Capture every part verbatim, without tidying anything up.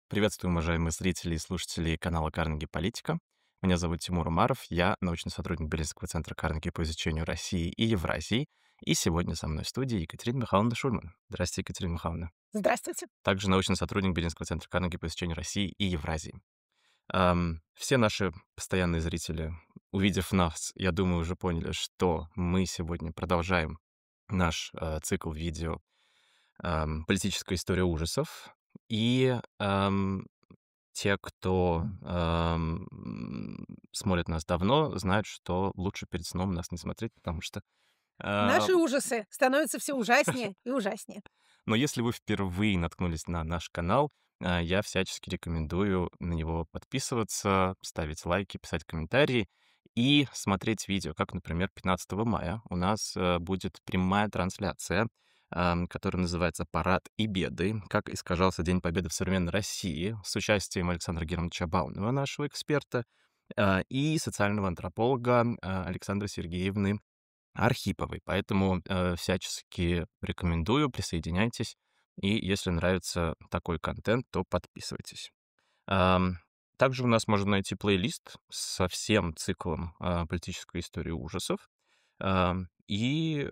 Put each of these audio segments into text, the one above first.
Приветствуем, уважаемые зрители и слушатели канала Carnegie Политика. Меня зовут Тимур Умаров, я научный сотрудник Берлинского центра Carnegie по изучению России и Евразии. И сегодня со мной в студии Екатерина Михайловна Шульман. Здравствуйте, Екатерина Михайловна. Здравствуйте. Также научный сотрудник Берлинского центра Carnegie по изучению России и Евразии. Ам, все наши постоянные зрители, увидев нас, я думаю, уже поняли, что мы сегодня продолжаем наш э, цикл видео ам, «Политическая история ужасов». И ам, те, кто ам, м, смотрит нас давно, знают, что лучше перед сном нас не смотреть, потому что... а, Наши ужасы становятся все ужаснее и ужаснее. Но если вы впервые наткнулись на наш канал, а, я всячески рекомендую на него подписываться, ставить лайки, писать комментарии и смотреть видео, как, например, пятнадцатого мая у нас э, будет прямая трансляция, ам, которая называется «Парад и беды. Как искажался День Победы в современной России» с участием Александра Германовича Баунова, нашего эксперта, а, и социального антрополога а, Александры Сергеевны Архиповой. Поэтому э, всячески рекомендую, присоединяйтесь. И если нравится такой контент, то подписывайтесь. Ам, Также у нас можно найти плейлист со всем циклом а, политической истории ужасов. Ам, И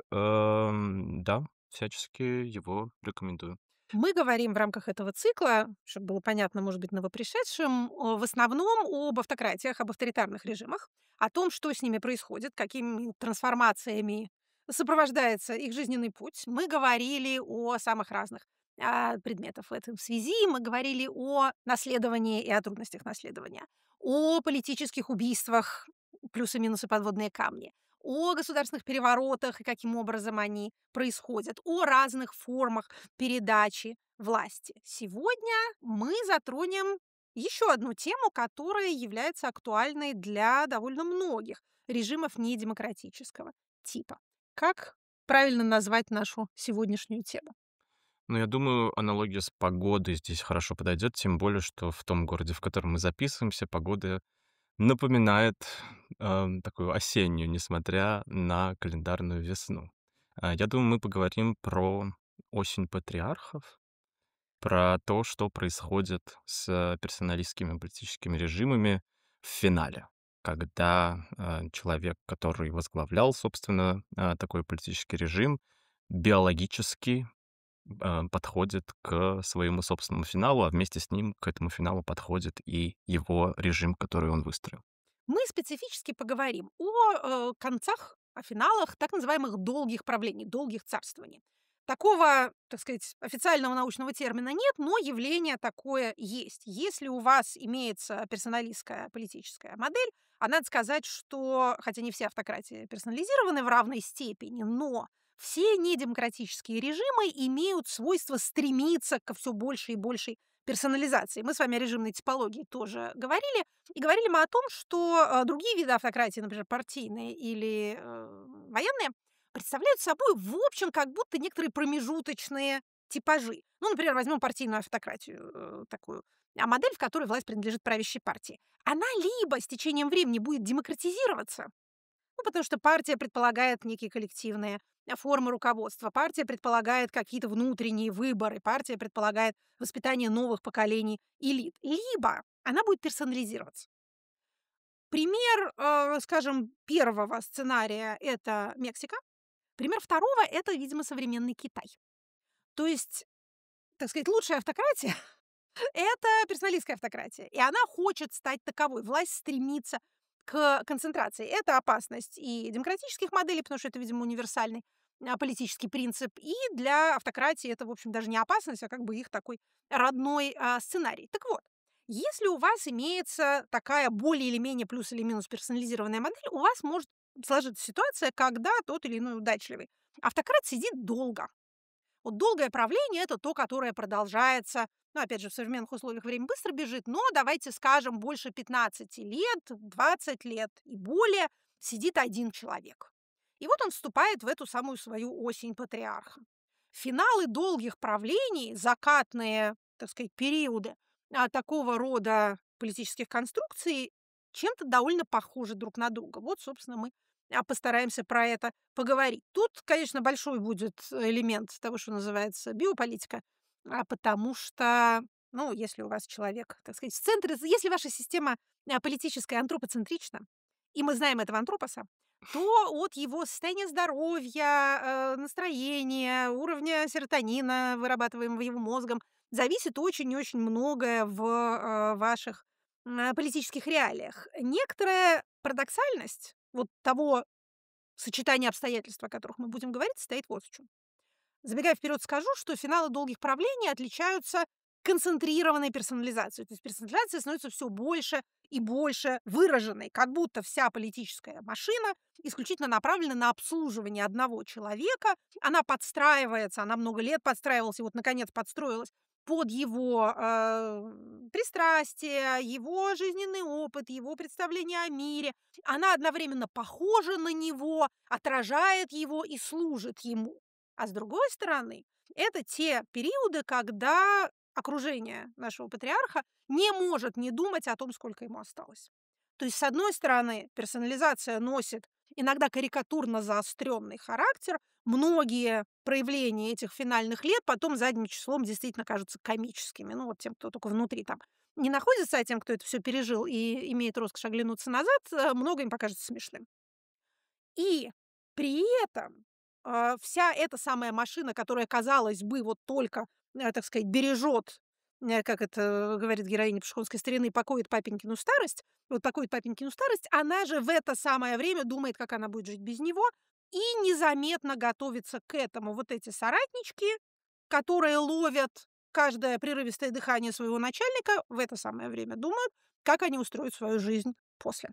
ам, да, всячески его рекомендую. Мы говорим в рамках этого цикла, чтобы было понятно, может быть, новопришедшим, о, в основном об автократиях, об авторитарных режимах, о том, что с ними происходит, какими трансформациями сопровождается их жизненный путь. Мы говорили о самых разных а, предметах в этом связи. Мы говорили о наследовании и о трудностях наследования, о политических убийствах, плюсы-минусы, подводные камни, о государственных переворотах и каким образом они происходят, о разных формах передачи власти. Сегодня мы затронем еще одну тему, которая является актуальной для довольно многих режимов недемократического типа. Как правильно назвать нашу сегодняшнюю тему? Ну, я думаю, аналогия с погодой здесь хорошо подойдет, тем более, что в том городе, в котором мы записываемся, погода напоминает, ам, такую осеннюю, несмотря на календарную весну. А, я думаю, мы поговорим про осень патриархов, про то, что происходит с персоналистскими политическими режимами в финале, когда, а, человек, который возглавлял, собственно, а, такой политический режим, биологически, а, подходит к своему собственному финалу, а вместе с ним к этому финалу подходит и его режим, который он выстроил. Мы специфически поговорим о э, концах, о финалах так называемых долгих правлений, долгих царствований. Такого, так сказать, официального научного термина нет, но явление такое есть. Если у вас имеется персоналистская политическая модель, а надо сказать, что, хотя не все автократии персонализированы в равной степени, но все недемократические режимы имеют свойство стремиться ко все большей и большей персонализации. Мы с вами о режимной типологии тоже говорили, и говорили мы о том, что, э, другие виды автократии, например, партийные или, э, военные, представляют собой, в общем, как будто некоторые промежуточные типажи. Ну, например, возьмем партийную автократию, э, такую, а модель, в которой власть принадлежит правящей партии. Она либо с течением времени будет демократизироваться, ну, потому что партия предполагает некие коллективные, э, формы руководства, партия предполагает какие-то внутренние выборы, партия предполагает воспитание новых поколений элит, либо она будет персонализироваться. Пример, э, скажем, первого сценария — это Мексика. Пример второго — это, видимо, современный Китай. То есть, так сказать, лучшая автократия — это персоналистская автократия, и она хочет стать таковой. Власть стремится к концентрации. Это опасность и демократических моделей, потому что это, видимо, универсальный, а, политический принцип. И для автократии это, в общем, даже не опасность, а как бы их такой родной, а, сценарий. Так вот, если у вас имеется такая более или менее плюс или минус персонализированная модель, у вас может сложиться ситуация, когда тот или иной удачливый автократ сидит долго. Вот долгое правление — это то, которое продолжается, ну, опять же, в современных условиях время быстро бежит, но давайте скажем, больше пятнадцати лет, двадцать лет и более сидит один человек. И вот он вступает в эту самую свою осень патриарха. Финалы долгих правлений, закатные, так сказать, периоды а, такого рода политических конструкций чем-то довольно похожи друг на друга. Вот, собственно, мы а, постараемся про это поговорить. Тут, конечно, большой будет элемент того, что называется биополитика, а, потому что Ну, если у вас человек, так сказать, в центре, если ваша система а, политическая антропоцентрична, и мы знаем этого антропоса, то от его состояния здоровья, э, настроения, уровня серотонина, вырабатываемого его мозгом, зависит очень и очень многое в э, ваших м, политических реалиях. Некоторая парадоксальность вот того сочетания обстоятельств, о которых мы будем говорить, состоит вот в чем. Забегая вперед, скажу, что финалы долгих правлений отличаются концентрированной персонализацией. То есть персонализация становится все больше и больше выраженной, как будто вся политическая машина исключительно направлена на обслуживание одного человека. Она подстраивается, она много лет подстраивалась, и вот, наконец, подстроилась под его э, пристрастия, его жизненный опыт, его представление о мире. Она одновременно похожа на него, отражает его и служит ему. А с другой стороны, это те периоды, когда окружение нашего патриарха не может не думать о том, сколько ему осталось. То есть, с одной стороны, персонализация носит иногда карикатурно заостренный характер. Многие проявления этих финальных лет потом задним числом действительно кажутся комическими. Ну, вот тем, кто только внутри там не находится, а тем, кто это все пережил и имеет роскошь оглянуться назад, э, много им покажется смешным. И при этом, а, вся эта самая машина, которая, казалось бы, вот только, э, так сказать, бережет, э, как это говорит героиня пешеходской старины, покоит папенькину старость, вот покоит папенькину старость, она же в это самое время думает, как она будет жить без него, и незаметно готовится к этому. Вот эти соратнички, которые ловят каждое прерывистое дыхание своего начальника, в это самое время думают, как они устроят свою жизнь после.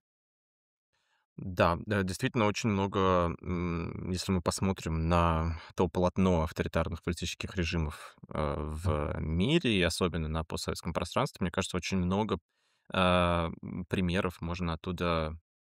Да, да, действительно очень много, м, если мы посмотрим на то полотно авторитарных политических режимов э, в мире, и особенно на постсоветском пространстве, мне кажется, очень много а, м, примеров можно оттуда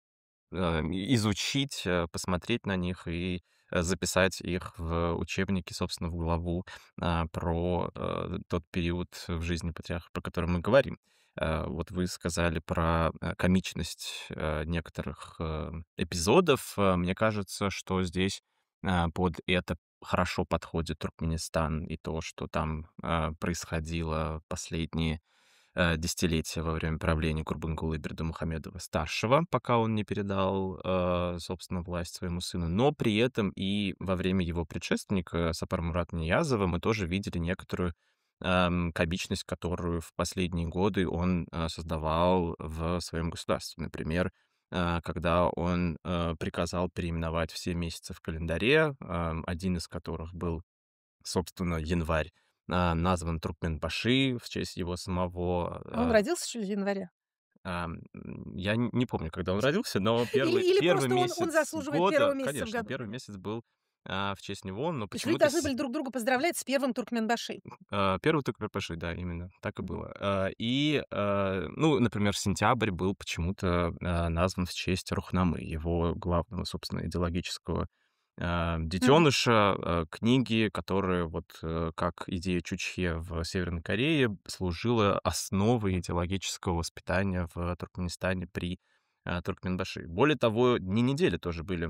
э, изучить, э, посмотреть на них и э, записать их в учебнике, собственно, в главу а, про э, тот период в жизни патриарха, про который мы говорим. Э, Вот вы сказали про э, комичность э, некоторых э, эпизодов. Э, Мне кажется, что здесь э, под это хорошо подходит Туркменистан и то, что там э, происходило последние э, десятилетия во время правления Курбангулы Бердымухамедова-старшего, пока он не передал, э, собственно, власть своему сыну. Но при этом и во время его предшественника Сапар Мурат Ниязова мы тоже видели некоторую эм, комичность, которую в последние годы он э, создавал в своем государстве. Например, э, когда он э, приказал переименовать все месяцы в календаре, эм, один из которых был, собственно, январь, а, назван Туркменбаши в честь его самого. А он А, родился, что ли, в январе? ам, м, я н не помню, когда он родился, но Или первый или первый просто он он месяц заслуживает первого года, месяца в конечно, году? первый месяц был, а, в честь него, но То есть люди почему-то должны с были друг друга поздравлять с первым Туркменбаши. а, первый Туркменбаши, да, именно так и Мгм. было. А, и, а, ну, например, сентябрь был почему-то, а, назван в честь Рухнамы, его главного, собственно, идеологического а, Мгм. детеныша, а, книги, которая вот э, как идея Чучхе в Северной Корее служила основой идеологического воспитания в Туркменистане при а, Туркменбаши. Более того, дни недели тоже были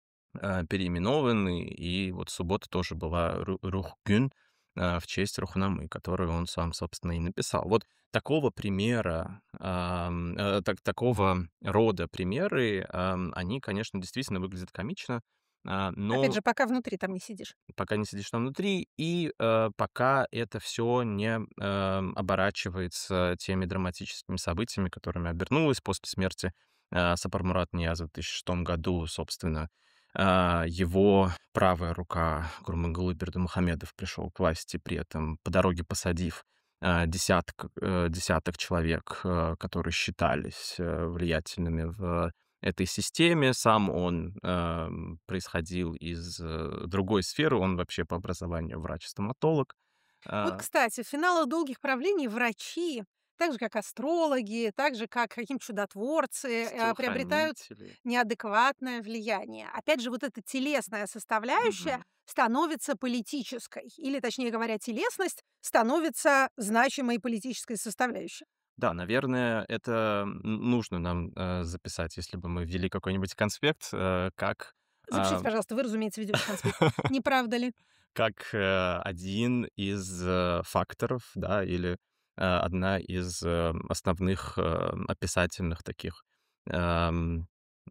а, переименованы, и вот суббота тоже была Ру Рухгюн, а, в честь Рухнамы, которую он сам, собственно, и написал. Вот такого примера, ам, э, так такого рода примеры, ам, они, конечно, действительно выглядят комично, а, Опять но же, пока внутри там не сидишь. пока не сидишь там внутри, и, э, пока это все не, эм, оборачивается теми драматическими событиями, которыми обернулось после смерти, э, Сапармурата Нияза в тысяча шестом году, собственно. А, его правая рука Гурбангулы Бердымухамедов пришел к власти, при этом по дороге посадив, а, десяток э, десяток человек, э, которые считались, э, влиятельными в этой системе. Сам он, ам, происходил из, э, другой сферы. Он вообще по образованию врач-стоматолог. Вот, А, кстати, в финалах долгих правлений врачи, так же как астрологи, так же как какие-нибудь чудотворцы, э, приобретают телохранители. неадекватное влияние. Опять же, вот эта телесная составляющая Мгм. становится политической, или, точнее говоря, телесность становится значимой политической составляющей. Да, наверное, это н нужно нам, э, записать, если бы мы ввели какой-нибудь конспект, э, как, Запишите, а пожалуйста, вы, разумеется, ведете конспект. Не правда ли? как, э, один из, э, факторов, да, или э, одна из, э, основных, э, описательных таких, эм,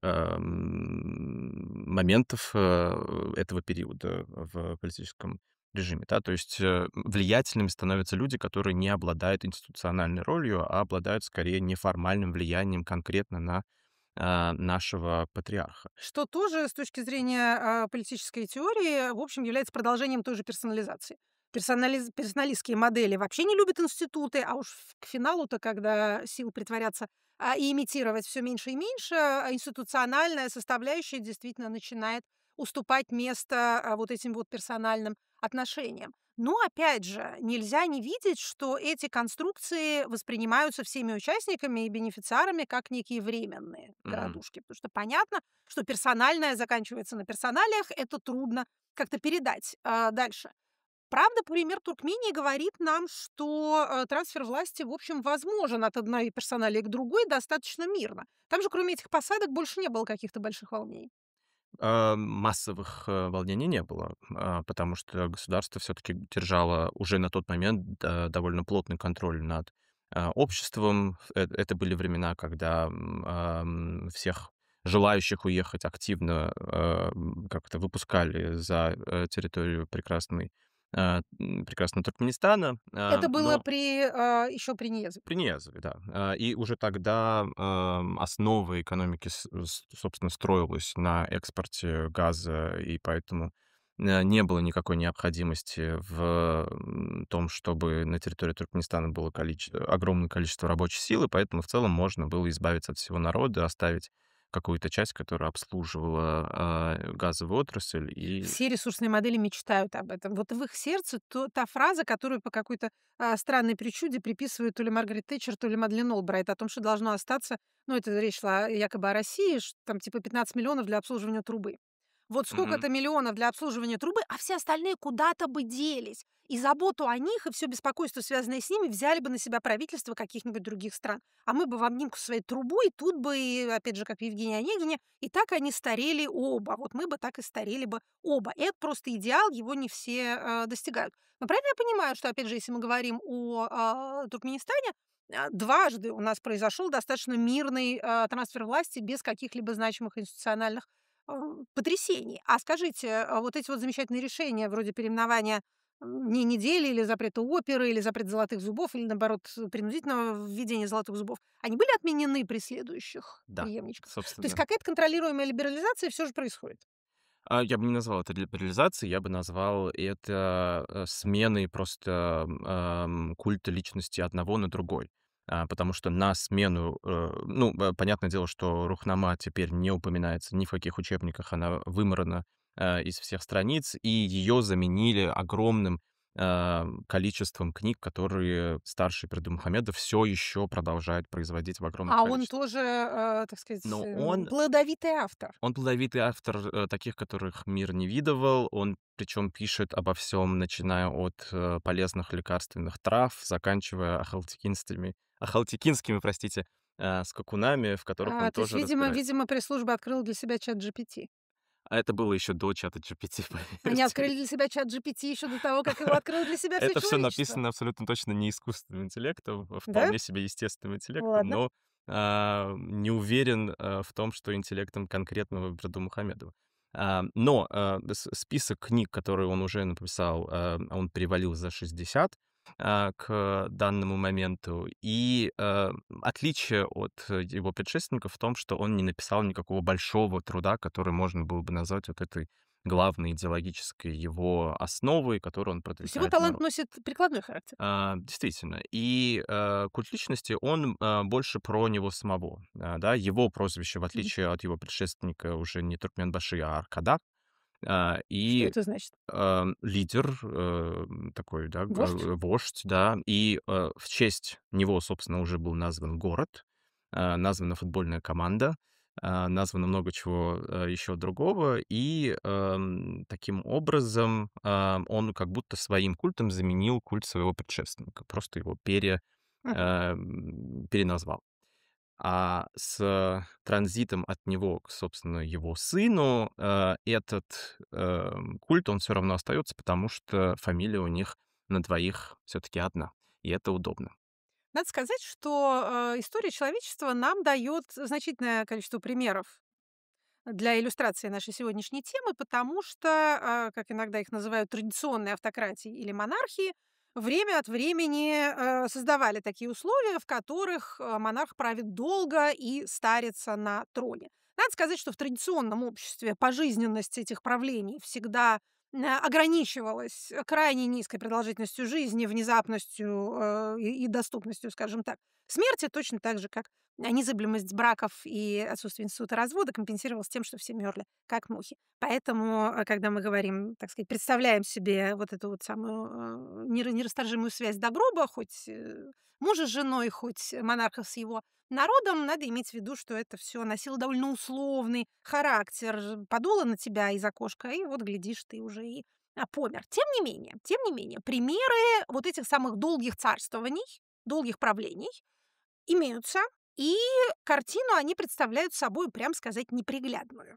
эм, моментов, э, этого периода в политическом режиме, да. То есть, э, влиятельными становятся люди, которые не обладают институциональной ролью, а обладают скорее неформальным влиянием конкретно на, а, нашего патриарха. Что тоже с точки зрения, а, политической теории, в общем, является продолжением той же персонализации. Персонализ персоналистские модели вообще не любят институты, а уж ф к финалу-то, когда сил притворяться, а, и имитировать все меньше и меньше, а институциональная составляющая действительно начинает уступать место, а, вот этим вот персональным отношениям. Но опять же, нельзя не видеть, что эти конструкции воспринимаются всеми участниками и бенефициарами как некие временные Мгм. градушки. Потому что понятно, что персональное заканчивается на персоналиях, это трудно как-то передать, а, дальше. Правда, пример Туркмении говорит нам, что, э, трансфер власти, в общем, возможен от одной персоналии к другой достаточно мирно. Там же, кроме этих посадок, больше не было каких-то больших волнений. А, массовых, э, волнений не было, а, потому что государство все-таки держало уже на тот момент, да, довольно плотный контроль над, а, обществом. Э это были времена, когда, м, ам, всех желающих уехать активно, ам, как-то выпускали за, э, территорию прекрасной, а, м, прекрасного Туркменистана. А, Это было но при, а, еще при Ниязове. При Ниязове, да. А, и уже тогда, ам, основа экономики, с с собственно, строилась на экспорте газа, и поэтому, э, не было никакой необходимости в, м, том, чтобы на территории Туркменистана было количе огромное количество рабочей силы, поэтому в целом можно было избавиться от всего народа, оставить какую-то часть, которая обслуживала, а, газовую отрасль, и Все ресурсные модели мечтают об этом. Вот в их сердце то та фраза, которую по какой-то, а, странной причуде приписывают то ли Маргарет Тэтчер, то ли Мадлен Олбрайт, о том, что должно остаться, ну, это речь шла якобы о России, ш там типа пятнадцать миллионов для обслуживания трубы. Вот Мгм. сколько-то миллионов для обслуживания трубы, а все остальные куда-то бы делись. И заботу о них, и все беспокойство, связанное с ними, взяли бы на себя правительства каких-нибудь других стран. А мы бы в обнимку со своей трубой, тут бы, и опять же, как в Евгении Онегине, и так они старели оба. Вот мы бы так и старели бы оба. Это просто идеал, его не все, э, достигают. Но правильно я понимаю, что, опять же, если мы говорим о, а, Туркменистане, а, дважды у нас произошел достаточно мирный, а, трансфер власти без каких-либо значимых институциональных, а, потрясений. А скажите, а вот эти вот замечательные решения вроде переименования, м, не недели или запрета оперы, или запрета золотых зубов, или, наоборот, принудительного введения золотых зубов, они были отменены при следующих Да, преемничках? То есть собственно. какая-то контролируемая либерализация все же происходит? А, я бы не назвал это либерализацией, я бы назвал это, э, сменой просто, ам, культа личности одного на другой. А, потому что на смену, э, ну, э, понятное дело, что Рухнама теперь не упоминается ни в каких учебниках, она вымарана, э, из всех страниц, и ее заменили огромным, ам, количеством книг, которые старший Бердымухамедов все еще продолжает производить в огромных А он количествах. тоже, э, так сказать, Но эм, он плодовитый автор. он плодовитый автор, э, таких, которых мир не видывал. Он причем пишет обо всем, начиная от, э, полезных лекарственных трав, заканчивая ахалтекинскими ахалтекинскими, простите, э, скакунами, в которых А, он то есть, тоже видимо разбирается. видимо, пресс-служба открыла для себя чат G P T. А это было еще до чата G P T, Они поверьте. открыли для себя чат G P T еще до того, как его открыло для себя все Это все человечество. написано абсолютно точно не искусственным интеллектом, а Да? вполне себе естественным интеллектом, Ладно. но, а, не уверен, э, в том, что интеллектом конкретного Бердымухамедова. А, но, а, с список книг, которые он уже написал, а, он перевалил за шестьдесят, а, к данному моменту. И, а, отличие от его предшественников в том, что он не написал никакого большого труда, который можно было бы назвать вот этой главной идеологической его основой, которую он То есть его продвигает в талант народ. носит прикладной характер. А, действительно. И, э, культ личности, он, а, больше про него самого. А, да, его прозвище, в Мгм. отличие от его предшественника, уже не Туркменбаши, а Аркадак. А, Что и, это значит? а, лидер, э, такой, да, г Вождь? э, вождь, да. И, э, в честь него, собственно, уже был назван город, а, названа футбольная команда, а, названо много чего, э, еще другого. И, эм, таким образом, а, он как будто своим культом заменил культ своего предшественника, просто его пере Мгм. эм, переназвал. А с транзитом от него к, собственно, его сыну, э, этот, эм, культ, он все равно остается, потому что фамилия у них на двоих все таки одна, и это удобно. Надо сказать, что, э, история человечества нам дает значительное количество примеров для иллюстрации нашей сегодняшней темы, потому что, а, как иногда их называют, традиционные автократии или монархии время от времени, э, создавали такие условия, в которых, э, монарх правит долго и старится на троне. Надо сказать, что в традиционном обществе пожизненность этих правлений всегда, м, ограничивалась крайне низкой продолжительностью жизни, внезапностью, э, и и доступностью, скажем так, смерти, точно так же, как а незыблемость браков и отсутствие института развода компенсировалось тем, что все мёрли, как мухи. Поэтому, э, когда мы говорим, так сказать, представляем себе вот эту вот самую, э, нера нерасторжимую связь до гроба, хоть, э, мужа с женой, хоть монарха с его народом, надо иметь в виду, что это всё носило довольно условный характер. Подуло на тебя из окошка, и вот, глядишь, ты уже и, а, помер. Тем не менее тем не менее, примеры вот этих самых долгих царствований, долгих правлений имеются, и картину они представляют собой, прям сказать, неприглядную.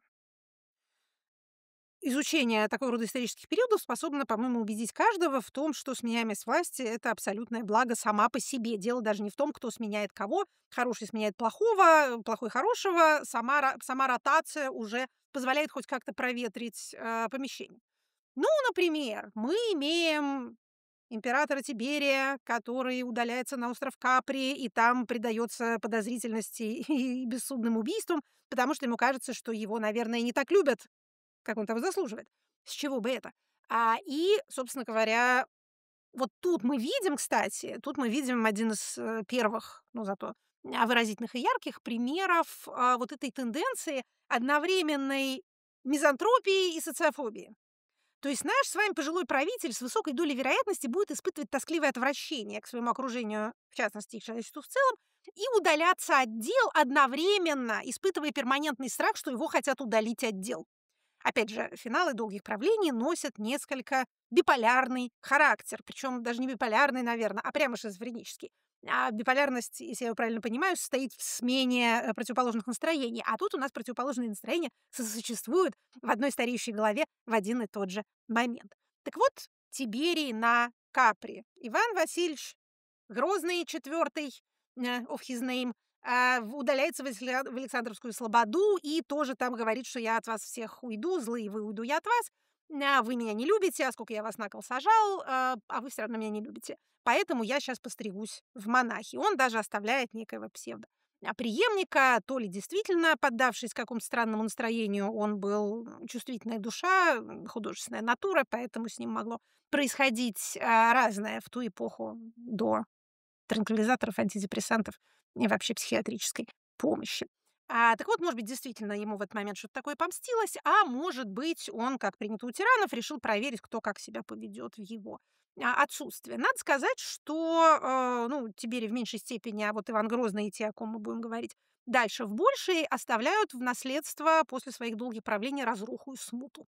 Изучение такого рода исторических периодов способно, по-моему, убедить каждого в том, что сменяемость власти- это абсолютное благо сама по себе. Дело даже не в том, кто сменяет кого. Хороший сменяет плохого, плохой- хорошего. Сама ро сама ротация уже позволяет хоть как-то проветрить, э, помещение. Ну, например, мы имеем императора Тиберия, который удаляется на остров Капри и там предается подозрительности и бессудным убийствам, потому что ему кажется, что его, наверное, не так любят, как он того заслуживает. С чего бы это? А, и, собственно говоря, вот тут мы видим, кстати, тут мы видим один из, э, первых, ну, зато, а, выразительных и ярких примеров, а, вот этой тенденции одновременной мизантропии и социофобии. То есть наш с вами пожилой правитель с высокой долей вероятности будет испытывать тоскливое отвращение к своему окружению, в частности, и к человечеству в целом, и удаляться от дел, одновременно испытывая перманентный страх, что его хотят удалить от дел. Опять же, финалы долгих правлений носят несколько биполярный характер, причем даже не биполярный, наверно, а прямо шизофренический. А биполярность, если я его правильно понимаю, состоит в смене, э, противоположных настроений, а тут у нас противоположные настроения сосуществуют в одной стареющей голове в один и тот же момент. Так вот, Тиберий на Капри. Иван Васильевич Грозный четвёртый, э, of his name, а, в удаляется в Исля в Александровскую слободу и тоже там говорит, что: "Я от вас всех уйду, злые вы, уйду я от вас. А, вы меня не любите, а скока я вас на кол сажал, а, а вы всё равно меня не любите. Поэтому я щас постригусь в монахи". Он даже оставляет некоего псевдо, а, преемника. То ли действительно, поддавшись какому-то странному настроению, он был чувствительная душа, художественная натура, поэтому с ним могло происходить, а, разное в ту эпоху до транквилизаторов, антидепрессантов и вообще психиатрической помощи. А, так вот, может быть, действительно ему в этот момент что-то такое помстилось, а может быть, он, как принято у тиранов, решил проверить, кто как себя поведет в его, а, отсутствие. Надо сказать, что, э, ну, Тиберий в меньшей степени, а вот Иван Грозный и те, о ком мы будем говорить дальше, в большей, оставляют в наследство после своих долгих правлений разруху и смуту.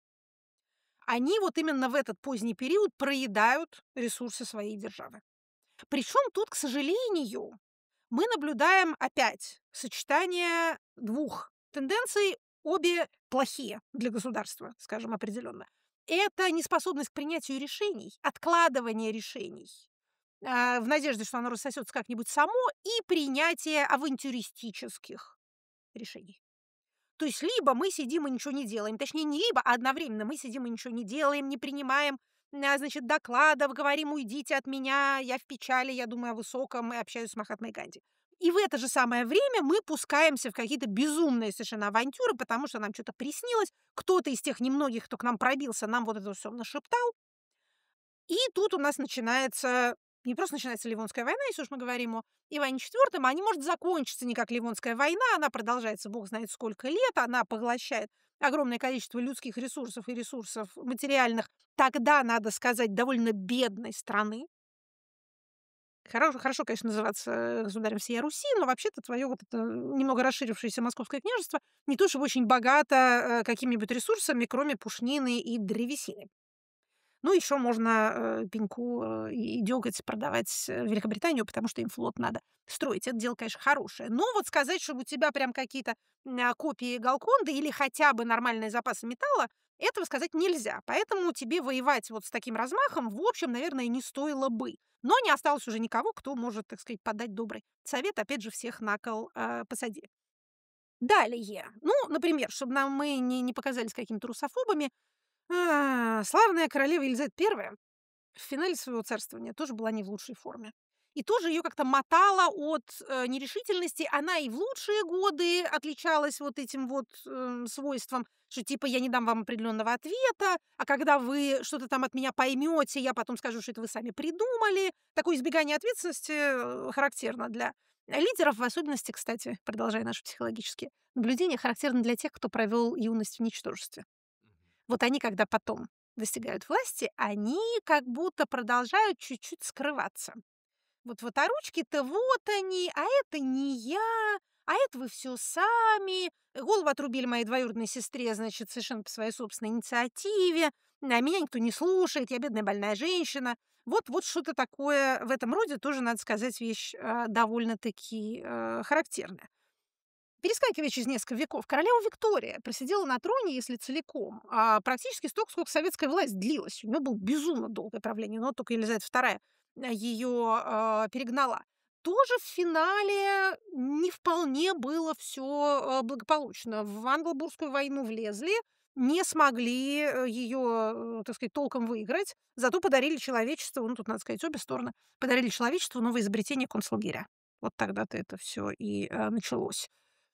Они вот именно в этот поздний период проедают ресурсы своей державы. Причем тут, к сожалению, мы наблюдаем опять сочетание двух тенденций, обе плохие для государства, скажем определенно. Это неспособность к принятию решений, откладывание решений, а, в надежде, что оно рассосется как-нибудь само, и принятие авантюристических решений. То есть либо мы сидим и ничего не делаем, точнее, не либо, а одновременно мы сидим и ничего не делаем, не принимаем, а, значит, докладов, говорим: "Уйдите от меня, я в печали, я думаю о высоком и общаюсь с Махатмой Ганди". И в это же самое время мы пускаемся в какие-то безумные совершенно авантюры, потому что нам чё-то приснилось, кто-то из тех немногих, кто к нам пробился, нам вот это всё нашептал. И тут у нас начинается не просто начинается Ливонская война, если уж мы говорим о Иване четвёртом, а не может закончиться никак Ливонская война. Она продолжается бог знает сколько лет, она поглощает огромное количество людских ресурсов и ресурсов материальных, тогда, надо сказать, довольно бедной страны. Хоро хорошо, конечно, называться, э, государем всея Руси, но вообще-то твоё вот это немного расширившееся Московское княжество не то чтобы очень богато, э, какими-нибудь ресурсами, кроме пушнины и древесины. Ну, еще можно, э, пеньку, э, и дёготь продавать, э, в Великобританию, потому что им флот надо строить. Это дело, конечно, хорошее. Но вот сказать, чтобы у тебя прям какие-то, м, а, копии Голконды или хотя бы нормальные запасы металла, этого сказать нельзя. Поэтому тебе воевать вот с таким размахом, в общем, наверное, не стоило бы. Но не осталось уже никого, кто может, так сказать, подать добрый совет, опять же, всех на кол, а, посади. Далее, ну, например, чтобы нам мы не не показались какими-то русофобами, а, славная королева Елизавета Первая в финале своего царствования тоже была не в лучшей форме. И тоже ее как-то мотало от, э, нерешительности. Она и в лучшие годы отличалась вот этим вот, э, свойством, что типа я не дам вам определенного ответа, а когда вы что-то там от меня поймете, я потом скажу, что это вы сами придумали. Такое избегание ответственности, э, характерно для лидеров, в особенности, кстати, продолжая наши психологические наблюдения, характерно для тех, кто провел юность в ничтожестве. Вот они, когда потом достигают власти, они как будто продолжают чуть-чуть скрываться. Вот вот, а ручки-то вот они, а это не я, а это вы все сами. Голову отрубили моей двоюродной сестре, значит, совершенно по своей собственной инициативе. А меня никто не слушает, я бедная больная женщина. Вот, вот что-то такое в этом роде тоже, надо сказать, вещь э, довольно-таки э, характерная. Перескакивая через несколько веков, королева Виктория просидела на троне, если целиком, а, практически столько, сколько советская власть длилась. У нее было безумно долгое правление, но только Елизавета Вторая ее перегнала. Тоже в финале не вполне было все благополучно. В Англо-Бурскую войну влезли, не смогли ее, так сказать, толком выиграть, зато подарили человечеству, ну, тут надо сказать обе стороны, подарили человечеству новое изобретение концлагеря. Вот тогда-то это все и э, началось.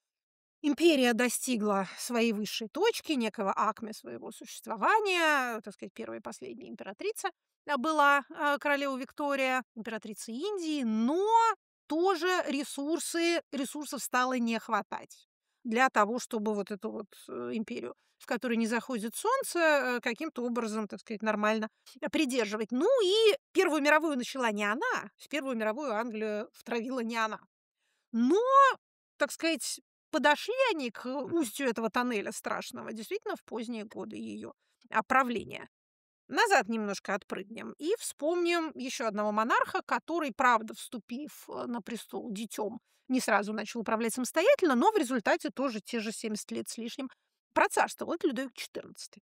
Империя достигла своей высшей точки, некого акме своего существования. Так сказать, первая и последняя императрица, а, была, а, королева Виктория, императрица Индии, но тоже ресурсы ресурсов стало не хватать для того, чтобы вот эту вот, э, империю, в которой не заходит солнце, э, каким-то образом, так сказать, нормально, э, придерживать. Ну и Первую мировую начала не она, в Первую мировую Англию втравила не она. Но, так сказать, подошли они к устью этого тоннеля страшного действительно в поздние годы ее а, правления. Назад немножко отпрыгнем и вспомним еще одного монарха, который, правда, вступив э, на престол детем, не сразу начал управлять самостоятельно, но в результате тоже те же семьдесят лет с лишним процарствовал. Это Людовик четырнадцатый.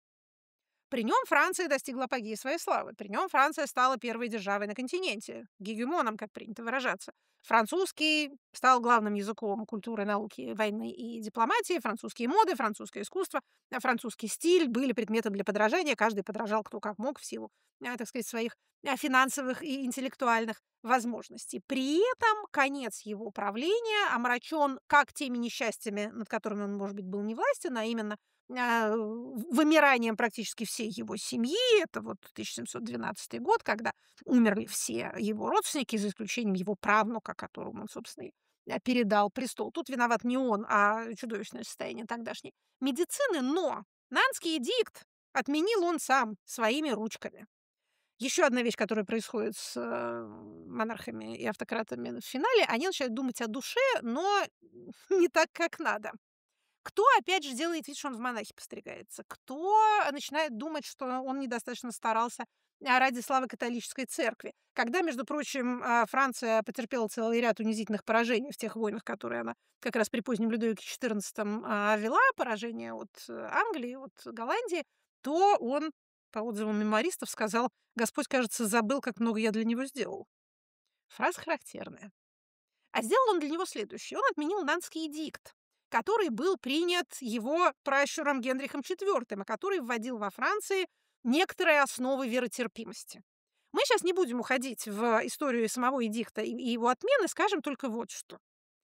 При нем Франция достигла апогея своей славы. При нем Франция стала первой державой на континенте, гегемоном, как принято выражаться. Французский стал главным языком культуры, науки, войны и дипломатии. Французские моды, французское искусство, а французский стиль были предметом для подражания. Каждый подражал кто как мог в силу, а, так сказать, своих а, финансовых и интеллектуальных возможностей. При этом конец его правления омрачен как теми несчастьями, над которыми он, может быть, был не властен, а именно а, вымиранием практически всей его семьи. Это вот тысяча семьсот двенадцатый год, когда умерли все его родственники, за исключением его правнука, которому он, собственно, и, а, передал престол. Тут виноват не он, а чудовищное состояние тогдашней медицины. Но Нанский эдикт отменил он сам своими ручками. Еще одна вещь, которая происходит с э, монархами и автократами в финале, они начинают думать о душе, но не так, как надо. Кто, опять же, делает вид, что он в монахи постригается? Кто начинает думать, что он недостаточно старался, а, ради славы католической церкви? Когда, между прочим, а, Франция потерпела целый ряд унизительных поражений в тех войнах, которые она как раз при позднем Людовике четырнадцатом а, вела, поражение от э, Англии, от Голландии, то он, по отзывам мемуаристов, сказал: «Господь, кажется, забыл, как много я для него сделал». Фраза характерная. А сделал он для него следующее. Он отменил Нанский эдикт, который был принят его пращуром Генрихом четвёртым, а который вводил во Франции некоторые основы веротерпимости. Мы сейчас не будем уходить в историю самого эдикта и и его отмены, скажем только вот что.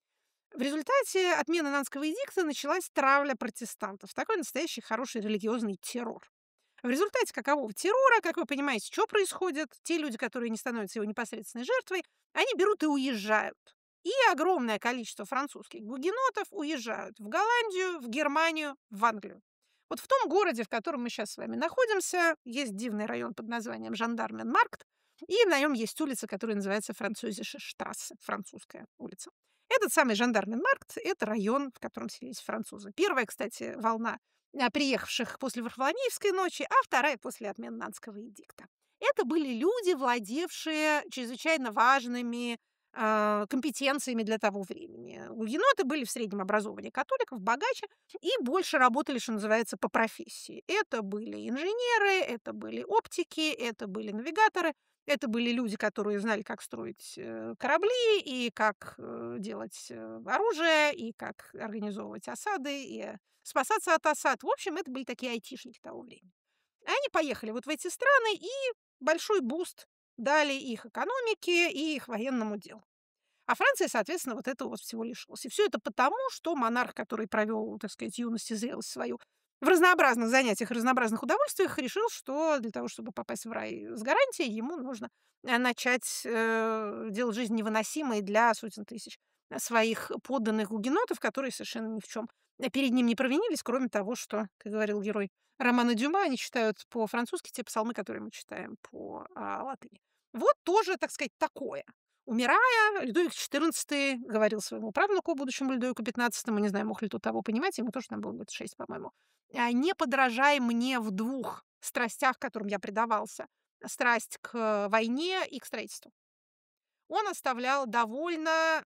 В результате отмены Нанского эдикта началась травля протестантов, такой настоящий хороший религиозный террор. В результате какового террора, как вы понимаете, что происходит? Те люди, которые не становятся его непосредственной жертвой, они берут и уезжают. И огромное количество французских гугенотов уезжают в Голландию, в Германию, в Англию. Вот в том городе, в котором мы сейчас с вами находимся, есть дивный район под названием Жандарменмаркт, и на нем есть улица, которая называется Французисche Штрассе, французская улица. Этот самый Жандарменмаркт — это район, в котором селились французы. Первая, кстати, волна а, приехавших после Варфоломеевской ночи, а вторая после отмены Нанского эдикта. Это были люди, владевшие чрезвычайно важными, а, компетенциями для того времени. Гугеноты были в среднем образованнее католиков, богаче и больше работали, что называется, по профессии. Это были инженеры, это были оптики, это были навигаторы, это были люди, которые знали, как строить, э, корабли и как, э, делать, э, оружие, и как организовывать осады, и, э, спасаться от осад. В общем, это были такие айтишники того времени. И они поехали вот в эти страны и большой буст дали их экономике и их военному делу. А Франция, соответственно, вот этого вот всего лишилась. И все это потому, что монарх, который провел, так сказать, юность и зрелость свою в разнообразных занятиях, разнообразных удовольствиях, решил, что для того, чтобы попасть в рай с гарантией, ему нужно, э, начать, э, делать жизнь невыносимой для сотен тысяч, э, своих подданных гугенотов, которые совершенно ни в чем перед ним не провинились, кроме того, что, как говорил герой романа Дюма, они читают по-французски те псалмы, которые мы читаем по, а, латыни. Вот тоже, так сказать, такое. Умирая, Людовик четырнадцатый говорил своему правнуку, будущему Людовику пятнадцатому, не знаю, мог ли тот того понимать, ему тоже там было лет шесть, по-моему, а, «Не подражай мне в двух страстях, которым я предавался: страсть к войне и к строительству». Он оставлял довольно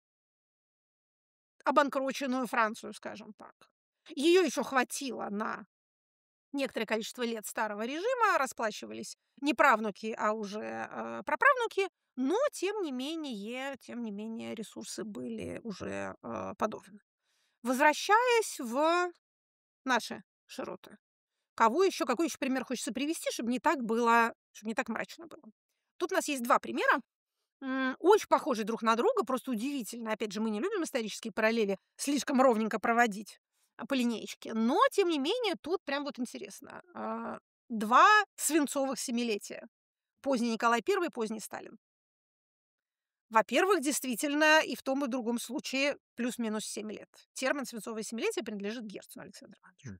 обанкроченную Францию, скажем так. Ее еще хватило на некоторое количество лет старого режима, расплачивались не правнуки, а уже, э, праправнуки, но тем не менее тем не менее ресурсы были уже, э, подорваны. Возвращаясь в наши широты, кого еще, какой еще пример хочется привести, чтобы не так было, чтобы не так мрачно было? Тут у нас есть два примера, м, очень похожие друг на друга, просто удивительно. Опять же, мы не любим исторические параллели слишком ровненько проводить, а, по линеечке, но тем не менее тут прям вот интересно. А, два свинцовых семилетия: поздний Николай Первый, поздний Сталин. Во-первых, действительно, и в том, и в другом случае плюс-минус семь лет. Термин «свинцовое семилетие» принадлежит Герцену Александру Ивановичу.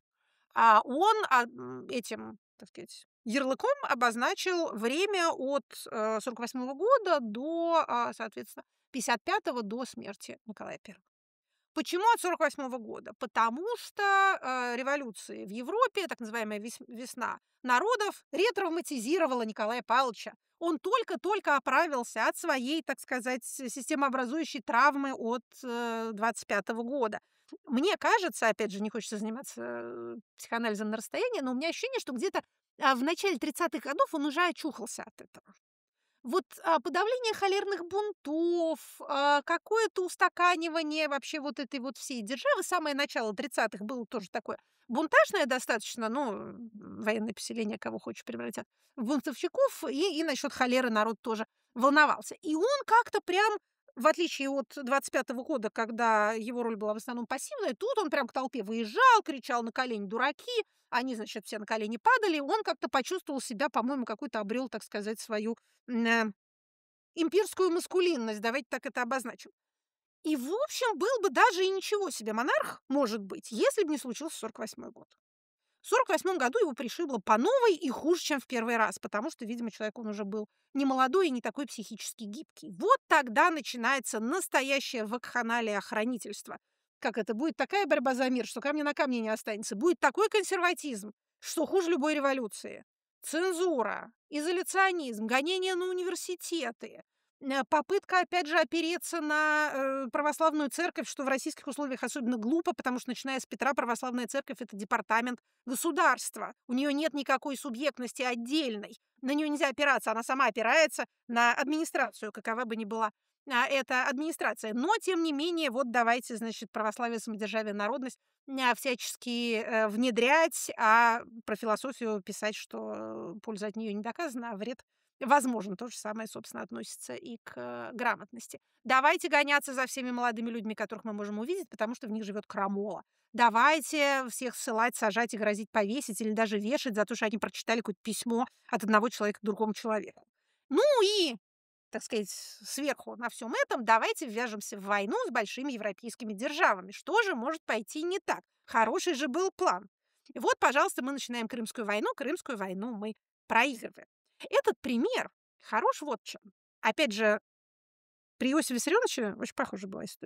А он, а, м, этим, так сказать, ярлыком обозначил время от, э, сорок восьмого года до, а, соответственно, пятьдесят пятого, до смерти Николая Первого. Почему от сорок восьмого года? Потому что, э, революции в Европе, так называемая вес весна народов, ретравматизировала Николая Павловича. Он только-только оправился от своей, так сказать, с системообразующей травмы от, э, двадцать пятого года. Мне кажется, опять же, не хочется заниматься, э, психоанализом на расстоянии, но у меня ощущение, что где-то, а, в начале тридцатых годов он уже очухался от этого. Вот, а, подавление холерных бунтов, а, какое-то устаканивание вообще вот этой вот всей державы. Самое начало тридцатых было тоже такое бунтажное достаточно, ну, м, военное поселение, кого хочешь, превратят в бунтовщиков, и и насчет холеры народ тоже волновался. И он как-то прям, в отличие от двадцать пятого года, когда его роль была в основном пассивная, тут он прям к толпе выезжал, кричал на колени «дураки!», они, значит, все на колени падали. Он как-то почувствовал себя, по-моему, какой-то обрел, так сказать, свою, м, э, имперскую маскулинность, давайте так это обозначим. И, в общем, был бы даже и ничего себе монарх, может быть, если б не случился сорок восьмой год. В сорок восьмом году его пришибло по новой и хуже, чем в первый раз, потому что, видимо, человек он уже был не молодой и не такой психически гибкий. Вот тогда начинается настоящее вакханалия охранительства. Как это будет такая борьба за мир, что камня на камне не останется. Будет такой консерватизм, что хуже любой революции. Цензура, изоляционизм, гонения на университеты, э, попытка, опять же, опереться на, э, православную церковь, что в российских условиях особенно глупо, потому что, начиная с Петра, православная церковь — это департамент государства. У нее нет никакой субъектности отдельной. На нее нельзя опираться, она сама опирается на администрацию, какова бы ни была, а, эта администрация. Но, тем не менее, вот давайте, значит, православие, самодержавие, народность, ня всячески, э, внедрять, а про философию писать, что, э, польза от нее не доказана, а вред возможен. То же самое, собственно, относится и к, э, грамотности. Давайте гоняться за всеми молодыми людьми, которых мы можем увидеть, потому что в них живет крамола. Давайте всех ссылать, сажать и грозить повесить или даже вешать за то, что они прочитали какое-то письмо от одного человека к другому человеку. Ну и, так сказать, сверху на всем этом давайте ввяжемся в войну с большими европейскими державами. Что же может пойти не так? Хороший же был план. И вот, пожалуйста, мы начинаем Крымскую войну. Крымскую войну мы проигрываем. Этот пример хорош вот чем. Опять же, при Иосифе Виссарионовиче очень похожая была история.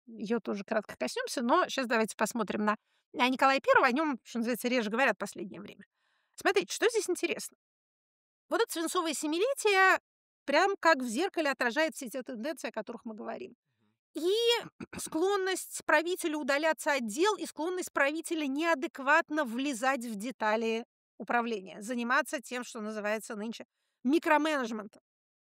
Ее тоже кратко коснемся, но сейчас давайте посмотрим на на Николая Первого. О нем, что называется, реже говорят в последнее время. Смотрите, что здесь интересно. Вот это свинцовое семилетие прям как в зеркале отражает все те тенденции, о которых мы говорим. И склонность правителя удаляться от дел, и склонность правителя неадекватно влезать в детали управления, заниматься тем, что называется нынче микроменеджментом.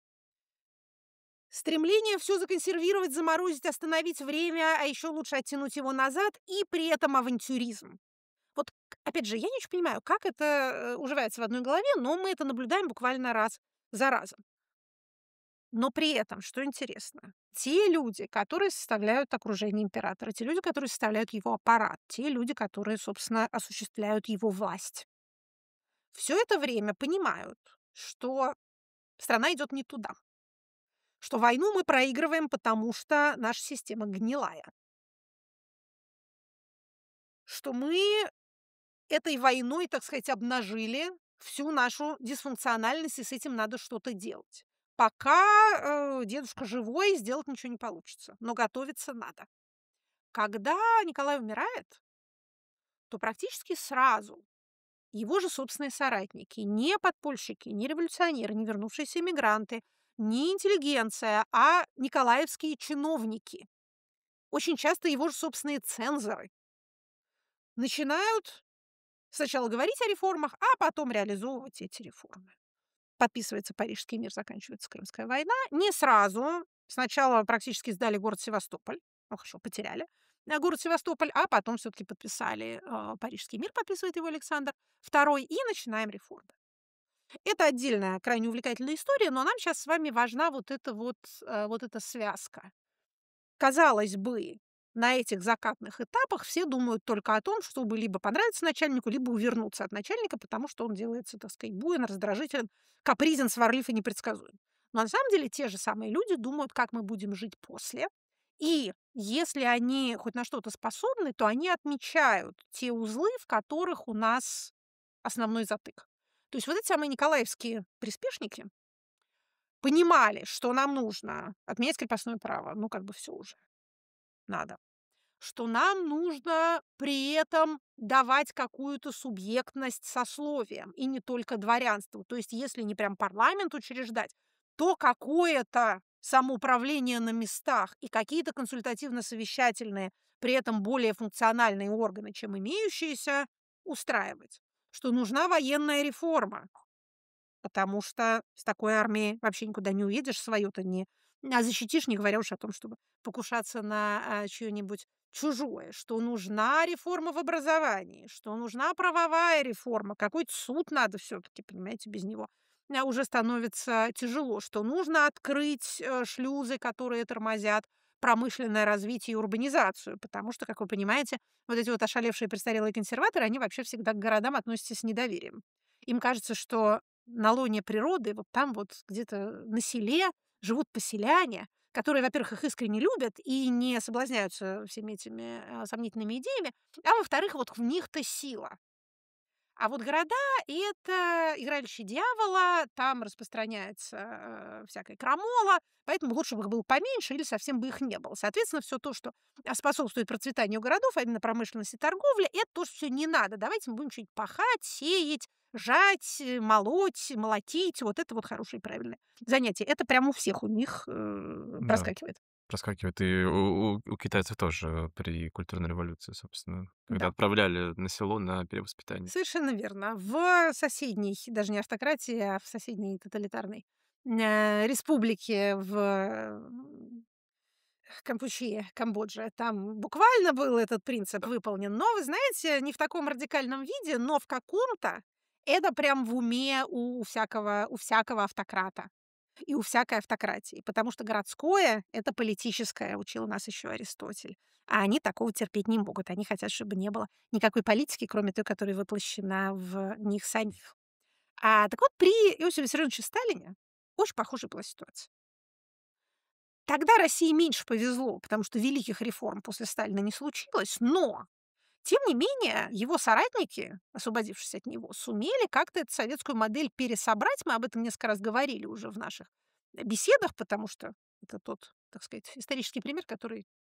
Стремление все законсервировать, заморозить, остановить время, а еще лучше оттянуть его назад, и при этом авантюризм. Вот, к опять же, я не очень понимаю, как это, э, уживается в одной голове, но мы это наблюдаем буквально раз за разом. Но при этом, что интересно, те люди, которые составляют окружение императора, те люди, которые составляют его аппарат, те люди, которые, собственно, осуществляют его власть, все это время понимают, что страна идет не туда, что войну мы проигрываем, потому что наша система гнилая, что мы этой войной, так сказать, обнажили всю нашу дисфункциональность, и с этим надо что-то делать. Пока, э, дедушка живой, сделать ничего не получится, но готовиться надо. Когда Николай умирает, то практически сразу его же собственные соратники, не подпольщики, не революционеры, не вернувшиеся эмигранты, не интеллигенция, а николаевские чиновники, очень часто его же собственные цензоры, начинают сначала говорить о реформах, а потом реализовывать эти реформы. Подписывается Парижский мир, заканчивается Крымская война. Не сразу. Сначала практически сдали город Севастополь. Ну, хорошо, потеряли э, город Севастополь, а потом все-таки подписали э, Парижский мир, подписывает его Александр Второй, и начинаем реформы. Это отдельная, крайне увлекательная история, но нам сейчас с вами важна вот эта вот, э, вот эта связка. Казалось бы, на этих закатных этапах все думают только о том, чтобы либо понравиться начальнику, либо увернуться от начальника, потому что он делается, так сказать, буйен, раздражителен, капризен, сварлив и непредсказуем. Но на самом деле те же самые люди думают, как мы будем жить после. И если они хоть на что-то способны, то они отмечают те узлы, в которых у нас основной затык. То есть вот эти самые николаевские приспешники понимали, что нам нужно отменять крепостное право. Ну, как бы все уже надо. Что нам нужно при этом давать какую-то субъектность сословиям, и не только дворянству. То есть если не прям парламент учреждать, то какое-то самоуправление на местах и какие-то консультативно-совещательные, при этом более функциональные органы, чем имеющиеся, устраивать. Что нужна военная реформа, потому что с такой армией вообще никуда не уедешь, свою-то не а защитишь, не говоря уж о том, чтобы покушаться на, а, чьё-нибудь чужое, что нужна реформа в образовании, что нужна правовая реформа, какой-то суд надо все-таки, понимаете, без него а, уже становится тяжело, что нужно открыть э, шлюзы, которые тормозят промышленное развитие и урбанизацию, потому что, как вы понимаете, вот эти вот ошалевшие престарелые консерваторы, они вообще всегда к городам относятся с недоверием. Им кажется, что на лоне природы, вот там вот где-то на селе живут поселяне, которые, во-первых, их искренне любят и не соблазняются всеми этими, а, сомнительными идеями, а во-вторых, вот в них-то сила. А вот города — это игралище дьявола, там распространяется, э, всякая крамола, поэтому лучше бы их было поменьше или совсем бы их не было. Соответственно, все то, что, а, способствует процветанию городов, а именно промышленность и торговля, это тоже все не надо. Давайте мы будем что-нибудь пахать, сеять, жать, э, молоть, молотить. Вот это вот хорошее и правильное занятие. Это прямо у всех у них, э, Да, проскакивает. проскакивает. И у у у китайцев тоже при культурной революции, собственно, когда Да. отправляли на село на перевоспитание. Совершенно верно. В соседней, даже не автократии, а в соседней тоталитарной, э, республике в, м, Кампучия, Камбоджа, там буквально был этот принцип выполнен. Но, вы знаете, не в таком радикальном виде, но в каком-то это прям в уме у всякого у всякого автократа и у всякой автократии. Потому что городское — это политическое, учил нас еще Аристотель. А они такого терпеть не могут. Они хотят, чтобы не было никакой политики, кроме той, которая воплощена в них самих. А, так вот, при Иосифе Виссарионовиче Сталине очень похожая была ситуация. Тогда России меньше повезло, потому что великих реформ после Сталина не случилось, но, тем не менее, его соратники, освободившись от него, сумели как-то эту советскую модель пересобрать. Мы об этом несколько раз говорили уже в наших беседах, потому что это тот, так сказать, исторический пример, который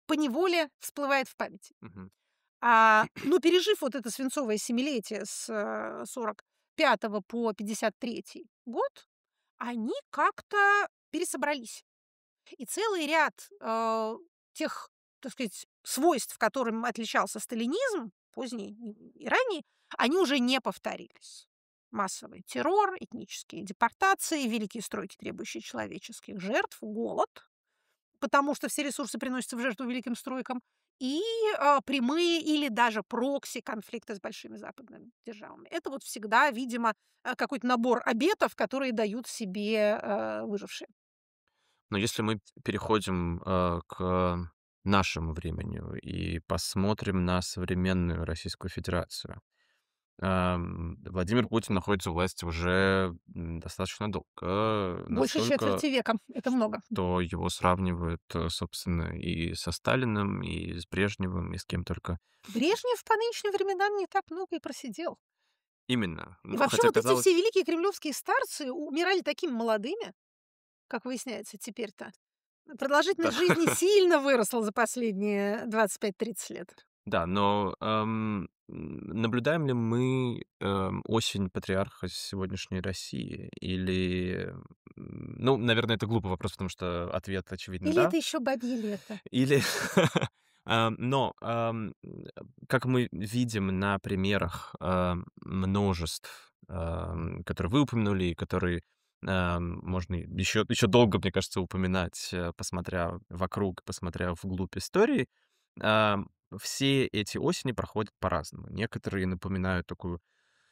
поневоле всплывает в памяти. Мгм. А, но пережив вот это свинцовое семилетие с э, сорок пятого по пятьдесят третий год, они как-то пересобрались. И целый ряд э, тех, так сказать, свойств, которым отличался сталинизм, поздний и и ранний, они уже не повторились. Массовый террор, этнические депортации, великие стройки, требующие человеческих жертв, голод, потому что все ресурсы приносятся в жертву великим стройкам, и а, прямые или даже прокси-конфликты с большими западными державами. Это вот всегда, видимо, а, какой-то набор обетов, которые дают себе а, выжившие. Но если мы переходим, а, к нашему времени и посмотрим на современную Российскую Федерацию. Ам, Владимир Путин находится у власти уже, м, достаточно долго, Больше настолько, четверти века. Это много. что его сравнивают, э, собственно, и со Сталиным, и с Брежневым, и с кем только. Брежнев по нынешним временам не так много и просидел. Именно. И Ну, вообще хотя вот эти все казалось, великие кремлевские старцы умирали такими молодыми, как выясняется теперь-то. да. Продолжительность жизни сильно выросла за последние двадцать пять тридцать лет. Да, но, ам, м, наблюдаем ли мы, эм, осень патриарха сегодняшней России? Или, м, ну, наверное, это глупый вопрос, потому что ответ очевидно Или да. это еще бабье лето? Или, ам, но, ам, м, как мы видим на примерах, ам, множеств, ам, которые вы упомянули, и которые, ам, можно еще еще долго, мне кажется, упоминать, э, посмотря вокруг, посмотря вглубь истории, ам, все эти осени проходят по-разному. Некоторые напоминают такую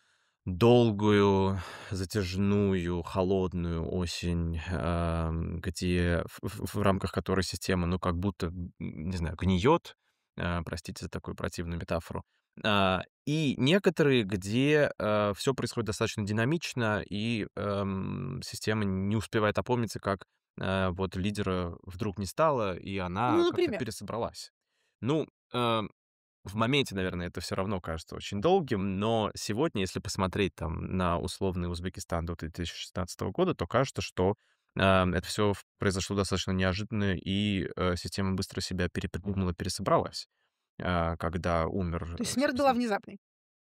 долгую, затяжную, холодную осень, ам, где в в в рамках которой система, ну, как будто, м, не знаю, гниет, а, простите за такую противную метафору. А, и некоторые, где, все происходит достаточно динамично, и, ам, система не успевает опомниться, как, а, вот лидера вдруг не стало, и Ну, она как-то например. пересобралась. Ну, а в моменте, наверное, это все равно кажется очень долгим, но сегодня, если посмотреть там на условный Узбекистан до две тысячи шестнадцатого года, то кажется, что, а, это все произошло достаточно неожиданно, и, э, система быстро себя перепридумала, пересобралась, а, когда умер, То есть э, смерть была собственно. внезапной.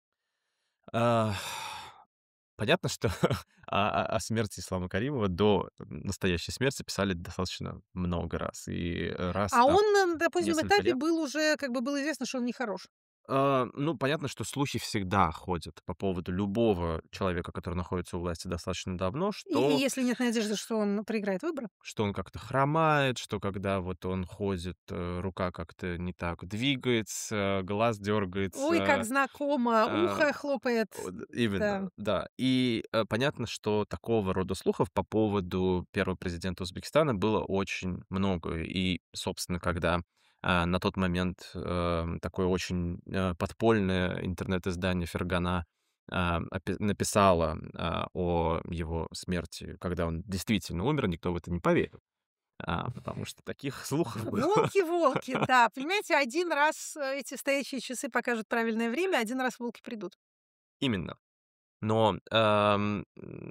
А, понятно, что о о о смерти Ислама Каримова до настоящей смерти писали достаточно много раз, и раз А там он на на позднем несколько этапе лет. был уже, как бы было известно, что он нехорош. А, ну, понятно, что слухи всегда ходят по поводу любого человека, который находится у власти достаточно давно, И и что если нет надежды, что он проиграет выборы. что он как-то хромает, что когда вот он ходит, э, рука как-то не так двигается, глаз Ой, как дергается. знакомо, А, ухо хлопает. о д Да. именно, да. И, э, понятно, что такого рода слухов по поводу первого президента Узбекистана было очень много. И, собственно, когда, а, на тот момент, эм, такое очень, э, подпольное интернет-издание "Фергана", а, опи написало, а, о его смерти, когда он действительно умер, никто в это не поверил, а, потому что таких слухов было. Волки, волки, да. Понимаете, один раз, э, эти стоящие часы покажут правильное время, один раз волки придут. Именно. Но, ам,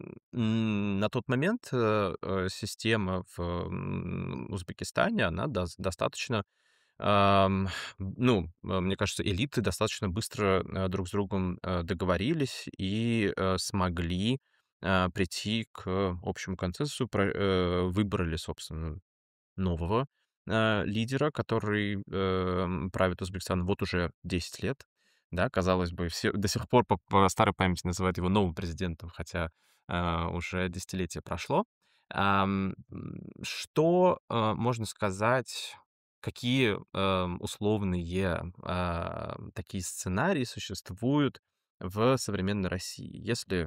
м, на тот момент, э, э, система в, м, Узбекистане, она дос достаточно, ам, ну, э, мне кажется, элиты достаточно быстро, э, друг с другом, э, договорились и, э, смогли, а, прийти к общему консенсусу, про э, выбрали, собственно, нового, а, лидера, который, эм, правит Узбекистаном вот уже десять лет. Да, казалось бы, все до сих пор по по старой памяти называют его новым президентом, хотя, а, уже десятилетие прошло. Ам, м, что, а, можно сказать, какие, ам, условные, а, такие сценарии существуют в современной России? Если,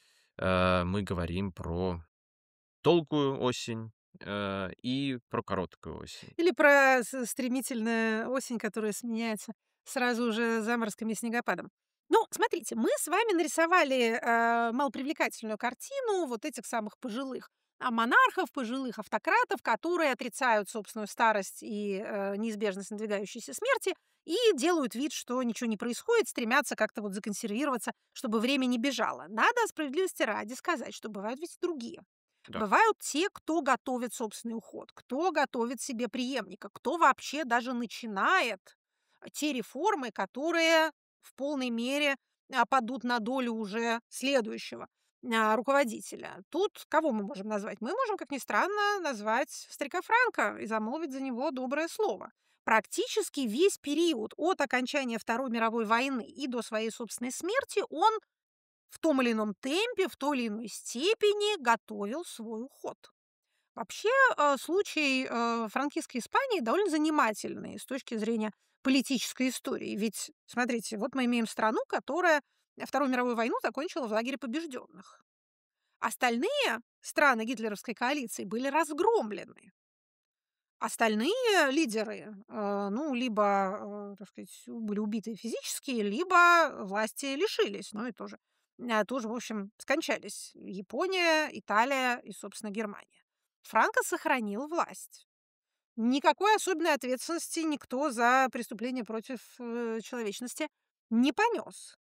а, мы говорим про долгую осень, э, и про короткую осень. Или про с стремительная осень, которая сменяется сразу же заморозками и снегопадом. Ну, смотрите, мы с вами нарисовали, э, малопривлекательную картину вот этих самых пожилых, а, монархов, пожилых автократов, которые отрицают собственную старость и, э, неизбежность надвигающейся смерти и делают вид, что ничего не происходит, стремятся как-то вот законсервироваться, чтобы время не бежало. Надо справедливости ради сказать, что бывают ведь и другие. Да. Бывают те, кто готовит собственный уход, кто готовит себе преемника, кто вообще даже начинает те реформы, которые в полной мере а, падут на долю уже следующего а, руководителя. Тут кого мы можем назвать? Мы можем, как ни странно, назвать старика Франка и замолвить за него доброе слово. Практически весь период от окончания Второй мировой войны и до своей собственной смерти он в том или ином темпе, в той или иной степени готовил свой уход. Вообще, э, случай э, франкистской Испании довольно занимательный с точки зрения политической истории. Ведь, смотрите, вот мы имеем страну, которая Вторую мировую войну закончила в лагере побежденных. Остальные страны гитлеровской коалиции были разгромлены. Остальные лидеры, э, ну, либо, э, так сказать, были убиты физически, либо власти лишились. Ну и тоже, э, тоже, в общем, скончались. Япония, Италия и, собственно, Германия. Франко сохранил власть. Никакой особенной ответственности никто за преступление против э, человечности не понес.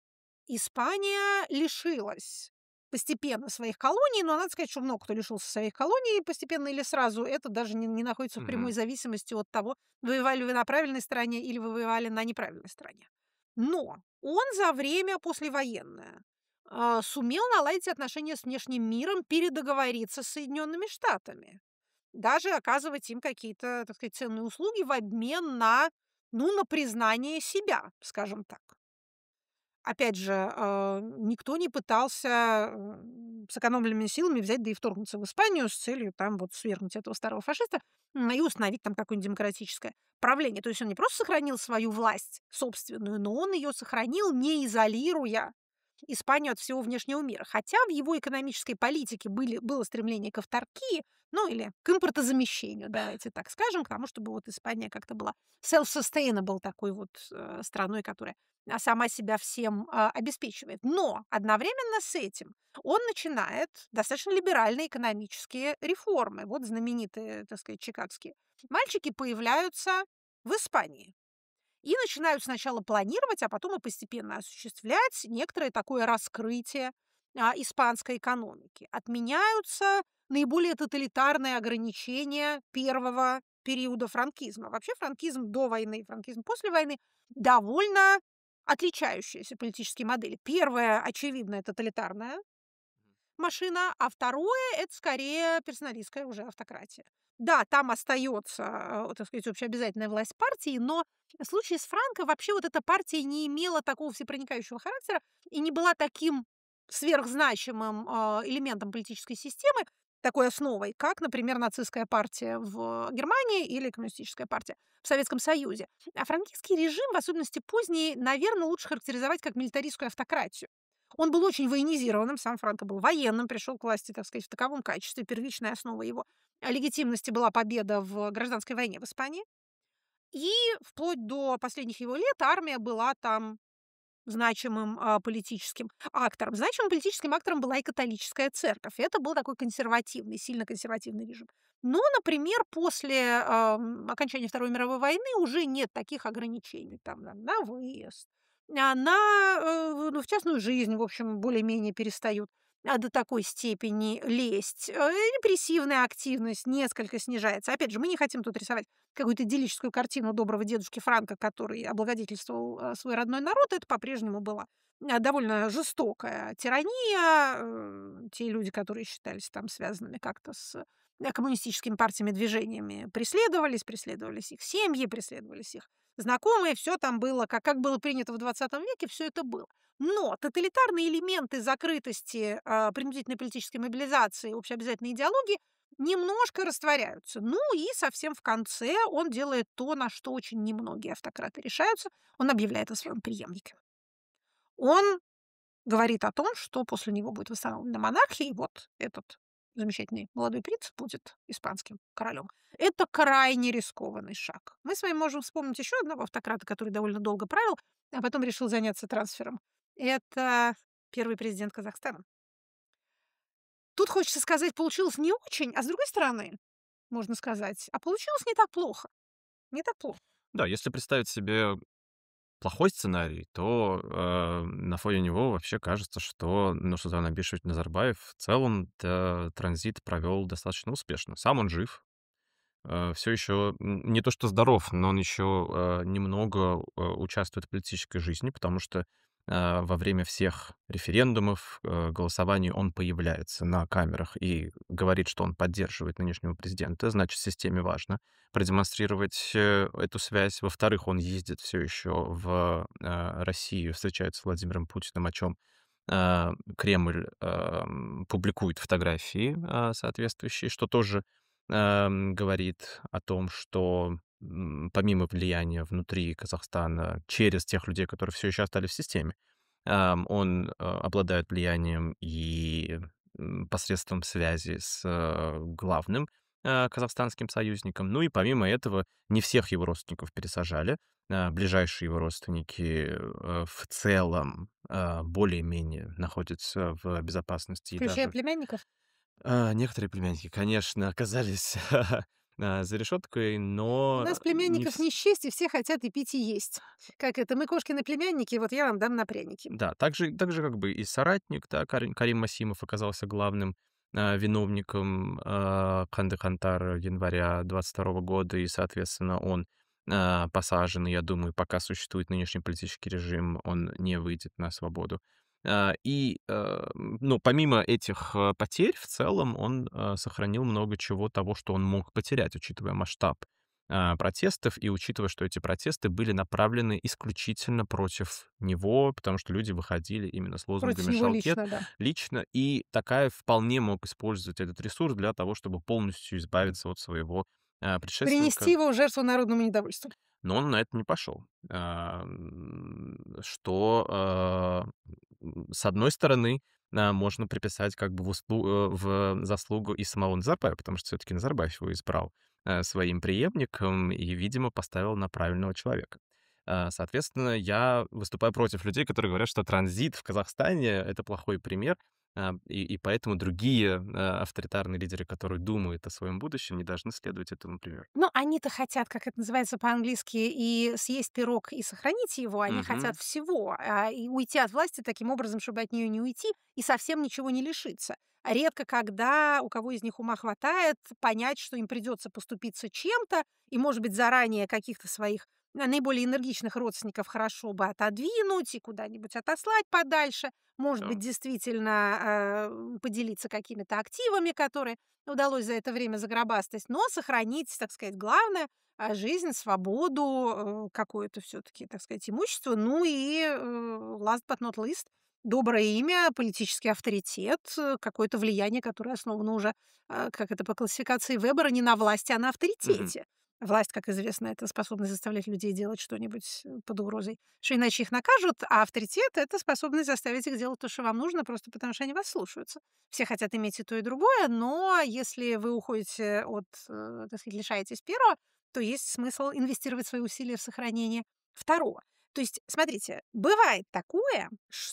Испания лишилась постепенно своих колоний, но надо сказать, что много кто лишился своих колоний постепенно или сразу. Это даже не, не находится в прямой Мгм. зависимости от того, воевали вы на правильной стороне или вы воевали на неправильной стороне. Но он за время послевоенное а, сумел наладить отношения с внешним миром, передоговориться с Соединенными Штатами, даже оказывать им какие-то, так сказать, ценные услуги в обмен на, ну, на признание себя, скажем так. Опять же, а, никто не пытался, м, сэкономленными силами взять, да и вторгнуться в Испанию с целью там вот свергнуть этого старого фашиста, м, и установить там какое-нибудь демократическое правление. То есть он не просто сохранил свою власть собственную, но он ее сохранил, не изолируя Испанию от всего внешнего мира. Хотя в его экономической политике были, было стремление к авторкии, ну или к импортозамещению, давайте так скажем, к тому, чтобы вот Испания как-то была self-sustainable такой вот э, страной, которая а, сама себя всем а, обеспечивает. Но одновременно с этим он начинает достаточно либеральные экономические реформы. Вот знаменитые, так сказать, чикагские мальчики появляются в Испании и начинают сначала планировать, а потом и постепенно осуществлять некоторое такое раскрытие а, испанской экономики. Отменяются наиболее тоталитарные ограничения первого периода франкизма. Вообще франкизм до войны и франкизм после войны довольно отличающиеся политические модели. Первая, очевидно, тоталитарная машина, а второе — это скорее персоналистская уже автократия. Да, там остается, э, так сказать, общеобязательная власть партии, но в случае с Франко вообще вот эта партия не имела такого всепроникающего характера и не была таким сверхзначимым а, элементом политической системы, такой основой, как, например, нацистская партия в Германии или коммунистическая партия в Советском Союзе. А франкистский режим, в особенности поздний, наверное, лучше характеризовать как милитаристскую автократию. Он был очень военизированным, сам Франко был военным, пришел к власти, так сказать, в таковом качестве. Первичная основа его а, легитимности была победа в гражданской войне в Испании. И вплоть до последних его лет армия была там значимым а, политическим актором. Значимым политическим актором была и католическая церковь. Это был такой консервативный, сильно консервативный режим. Но, например, после ам, окончания Второй мировой войны уже нет таких ограничений там, на на выезд, а, на, э, ну, в частную жизнь, в общем, более-менее перестают а, до такой степени лезть. Э, Репрессивная активность несколько снижается. Опять же, мы не хотим тут рисовать какую-то идиллическую картину доброго дедушки Франка, который облагодетельствовал а, свой родной народ. Это по-прежнему была а, довольно жестокая тирания. Э, Те люди, которые считались там связанными как-то с э, коммунистическими партиями, движениями, преследовались, преследовались их семьи, преследовались их знакомые. Все там было, как, как было принято в двадцатом веке, все это было. Но тоталитарные элементы закрытости, а, принудительной политической мобилизации, общеобязательной идеологии немножко растворяются. Ну и совсем в конце он делает то, на что очень немногие автократы решаются. Он объявляет о своем преемнике. Он говорит о том, что после него будет восстановлена монархия, и вот этот замечательный молодой принц будет испанским королем. Это крайне рискованный шаг. Мы с вами можем вспомнить еще одного автократа, который довольно долго правил, а потом решил заняться трансфером. Это первый президент Казахстана. Тут хочется сказать, получилось не очень, а с другой стороны, можно сказать, а получилось не так плохо. Не так плохо. Да, если представить себе плохой сценарий, то, э, на фоне него вообще кажется, что Нурсултан Абишевич Назарбаев в целом, да, транзит провел достаточно успешно. Сам он жив, э, всё еще н не то что здоров, но он еще, э, немного, э, участвует в политической жизни, потому что, э, во время всех референдумов, э, голосований он появляется на камерах и говорит, что он поддерживает нынешнего президента. Значит, системе важно продемонстрировать, э, эту связь. Во-вторых, он ездит всё еще в, э, Россию, встречается с Владимиром Путиным, о чём, э, Кремль, эм, публикует фотографии, э, соответствующие, что тоже, эм, говорит о том, что, м, помимо влияния внутри Казахстана через тех людей, которые всё еще остались в системе, эм, он, э, обладает влиянием и, м, посредством связи с, э, главным, э, казахстанским союзником. Ну и помимо этого, не всех его родственников пересажали. Э, ближайшие его родственники, э, в целом, э, более-менее находятся в безопасности и Включая даже племянников? э, некоторые племянники, конечно, оказались, э, за решеткой, У но нас не племянников вс не счесть, и все хотят и пить, и есть. Как это: "Мы кошкины племянники, вот я вам дам на пряники". Да, так же так же как бы и соратник, да, Кари Карим Масимов оказался главным, э, виновником, э, Канды-Кантар января двадцать второго года, и, соответственно, он, э, посажен. И я думаю, пока существует нынешний политический режим, он не выйдет на свободу. Э, и, э, ну, помимо этих, э, потерь, в целом он, э, сохранил много чего того, что он мог потерять, учитывая масштаб, э, протестов и учитывая, что эти протесты были направлены исключительно против него, потому что люди выходили именно с Против лозунгами него "Шалкет" лично, да. лично, и Токаев вполне мог использовать этот ресурс для того, чтобы полностью избавиться от своего, э, Принести предшественника. его в жертву народному недовольству. Но он на это не пошел. Эм, что, э, м, с одной стороны, э, можно приписать как бы в услу э, в заслугу и самого Назарбаева, потому что всё-таки Назарбаев его избрал, э, своим преемником и, видимо, поставил на правильного человека. Э, соответственно, я выступаю против людей, которые говорят, что транзит в Казахстане- это плохой пример, э, и и поэтому другие, э, авторитарные лидеры, которые думают о своем будущем, не должны следовать этому примеру. Ну, они-то хотят, как это называется по-английски, и съесть пирог, и сохранить его. Они хотят Мгм. всего, а, и уйти от власти таким образом, чтобы от нее не уйти и совсем ничего не лишиться. Редко когда у кого из них ума хватает понять, что им придется поступиться чем-то, и, может быть, заранее каких-то своих наиболее энергичных родственников хорошо бы отодвинуть и куда-нибудь отослать подальше. Может быть, Да. действительно, э, поделиться какими-то активами, которые удалось за это время загробастать, но сохранить, так сказать, главное, э, жизнь, свободу, э, какое-то всё-таки, так сказать, имущество. Ну и, э, last but not least, доброе имя, политический авторитет, э, какое-то влияние, которое основано уже, э, как это, по классификации Вебера, не на власти, а на Мгм. авторитете. Власть, как известно, это способность заставлять людей делать что-нибудь, э, под угрозой, что иначе их накажут, а авторитет- это способность заставить их делать то, что вам нужно, просто потому что они вас слушаются. Все хотят иметь и то, и другое, но если вы уходите от, э, так сказать, лишаетесь первого, то есть смысл инвестировать свои усилия в сохранение второго. То есть, смотрите, бывает такое,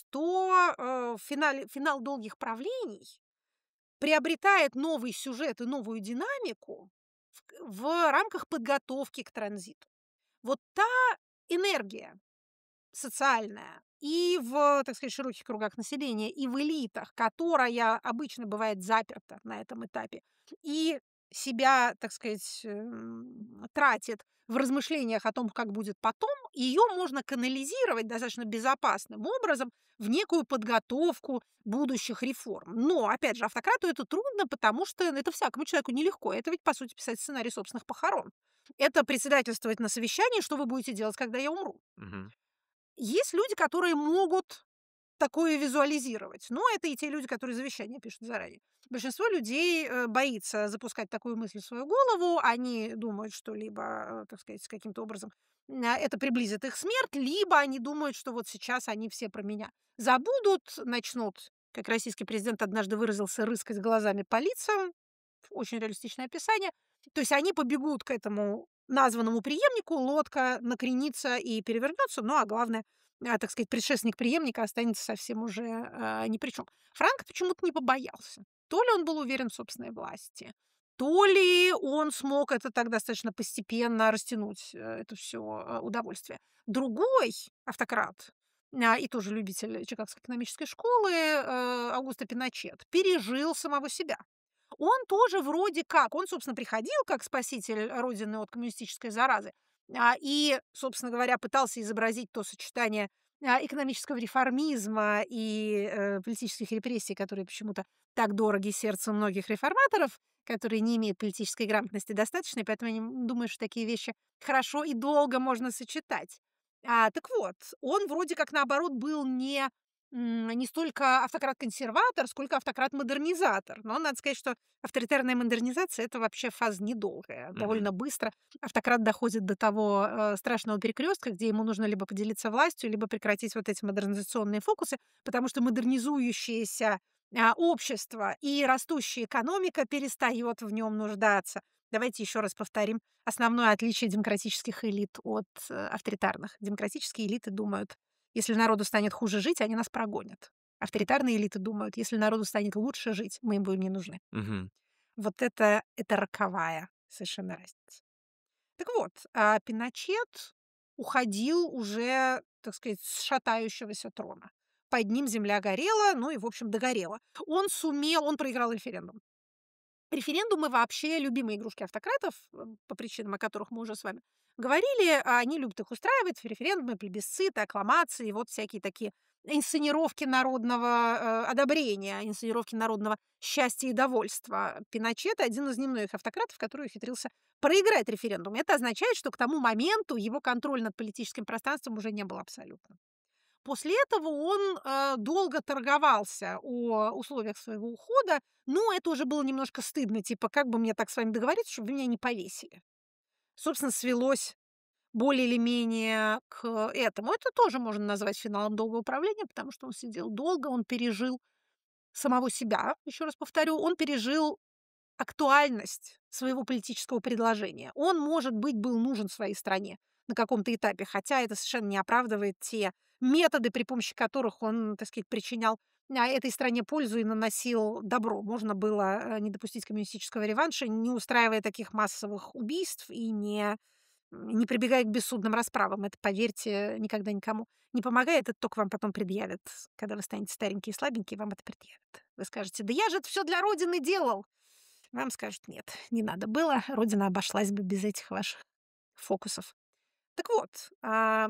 что, э, в финале финал "Долгих правлений" приобретает новый сюжет и новую динамику в к в рамках подготовки к транзиту. Вот та энергия социальная и в, так сказать, широких кругах населения, и в элитах, которая обычно бывает заперта на этом этапе и себя, так сказать, м, тратит в размышлениях о том, как будет потом, ее можно канализировать достаточно безопасным образом в некую подготовку будущих реформ. Но, опять же, автократу это трудно, потому что это всякому человеку нелегко. Это ведь, по сути, писать сценарий собственных похорон. Это председательствовать на совещании: "Что вы будете делать, когда я умру?" Мгм. Есть люди, которые могут такое визуализировать, но это и те люди, которые завещания пишут заранее. Большинство людей, э, боится запускать такую мысль в свою голову. Они думают, что либо, э, так сказать, каким-то образом, м, это приблизит их смерть, либо они думают, что вот сейчас они все про меня забудут, начнут, как российский президент однажды выразился, рыскать глазами по лицам. Очень реалистичное описание. То есть они побегут к этому названному преемнику, лодка накренится и перевернется, ну, а главное, а, так сказать, предшественник преемника останется совсем уже, э, ни при чём. Франко почему-то не побоялся. То ли он был уверен в собственной власти, то ли он смог это так достаточно постепенно растянуть, э, это всё, э, удовольствие. Другой автократ, а, и тоже любитель чикагской экономической школы, э, Аугусто Пиночет, пережил самого себя. Он тоже вроде как он, собственно, приходил как спаситель родины от коммунистической заразы, а, и, собственно говоря, пытался изобразить то сочетание, а, экономического реформизма и, э, политических репрессий, которые почему-то так дороги сердцу многих реформаторов, которые не имеют политической грамотности достаточной, поэтому я не думаю, что такие вещи хорошо и долго можно сочетать. А, так вот, он вроде как, наоборот, был не, м, не столько автократ-консерватор, сколько автократ-модернизатор. Но надо сказать, что авторитарная модернизация- это вообще фаза недолгая. Мгм. Довольно быстро автократ доходит до того, э, страшного перекрестка, где ему нужно либо поделиться властью, либо прекратить вот эти модернизационные фокусы, потому что модернизующееся, а, общество и растущая экономика перестает в нем нуждаться. Давайте еще раз повторим основное отличие демократических элит от, э, авторитарных. Демократические элиты думают: если народу станет хуже жить, они нас прогонят. Авторитарные элиты думают: если народу станет лучше жить, мы им будем не нужны. Мгм. Вот это это роковая совершенно разница. Так вот, а, Пиночет уходил уже, так сказать, с шатающегося трона. Под ним земля горела, ну и, в общем, догорела. Он сумел он проиграл референдум. Референдумы вообще любимые игрушки автократов, э, по причинам, о которых мы уже с вами говорили. А они любят их устраивать: референдумы, плебисциты, аккламации, вот всякие такие инсценировки народного, э, одобрения, инсценировки народного счастья и довольства. Пиночет- один из немногих автократов, который ухитрился проиграть референдум. Это означает, что к тому моменту его контроль над политическим пространством уже не был абсолютным. После этого он, э, долго торговался о условиях своего ухода, но это уже было немножко стыдно, типа: "Как бы мне так с вами договориться, чтобы вы меня не повесили?" Собственно, свелось более или менее к этому. Это тоже можно назвать финалом долгого правления, потому что он сидел долго, он пережил самого себя, еще раз повторю, он пережил актуальность своего политического предложения. Он, может быть, был нужен своей стране на каком-то этапе, хотя это совершенно не оправдывает те методы, при помощи которых он, так сказать, причинял, а, этой стране пользу и наносил добро. Можно было, э, не допустить коммунистического реванша, не устраивая таких массовых убийств и не не прибегая к бессудным расправам. Это, поверьте, никогда никому не помогает. Это тока вам потом предъявят, когда вы станете старенькие и слабенькие, вам это предъявят. Вы скажете: "Да я же это всё для родины делал!" Вам скажут: "Нет, не надо было, родина обошлась бы без этих ваших фокусов". Так вот, а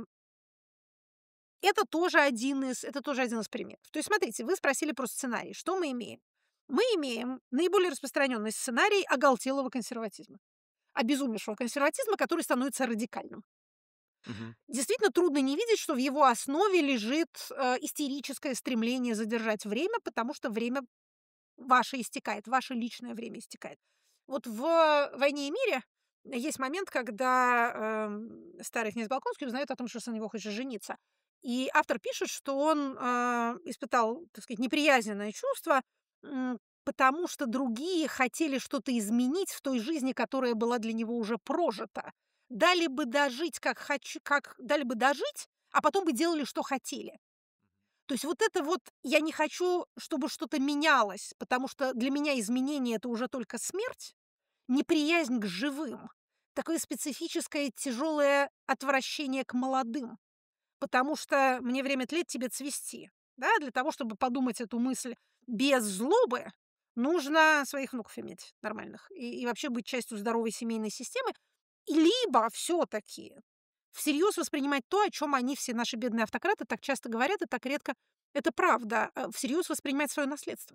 это тоже один из это тоже один из примеров. То есть смотрите, вы спросили про сценарий. Что мы имеем? Мы имеем наиболее распространенный сценарий оголтелого консерватизма, обезумевшего консерватизма, который становится радикальным. Мгм. Действительно, трудно не видеть, что в его основе лежит, э, истерическое стремление задержать время, потому что время ваше истекает, ваше личное время истекает. Вот в "Войне и мире" есть момент, когда, эм, старый князь Болконский узнает о том, что сын его хочет жениться. И автор пишет, что он, а, испытал, так сказать, неприязненное чувство, м, потому что другие хотели что-то изменить в той жизни, которая была для него уже прожита. Дали бы дожить, как хочу как дали бы дожить, а потом бы делали, что хотели. То есть вот это вот: "Я не хочу, чтобы что-то менялось, потому что для меня изменение- это уже только смерть", неприязнь к живым, такое специфическое тяжелое отвращение к молодым. Потому что мне время тлеть, тебе цвести. Да, для того, чтобы подумать эту мысль без злобы, нужно своих внуков иметь нормальных и и вообще быть частью здоровой семейной системы. И либо всё-таки всерьез воспринимать то, о чём они, все наши бедные автократы, так часто говорят и так редко это правда, э, всерьез воспринимать своё наследство.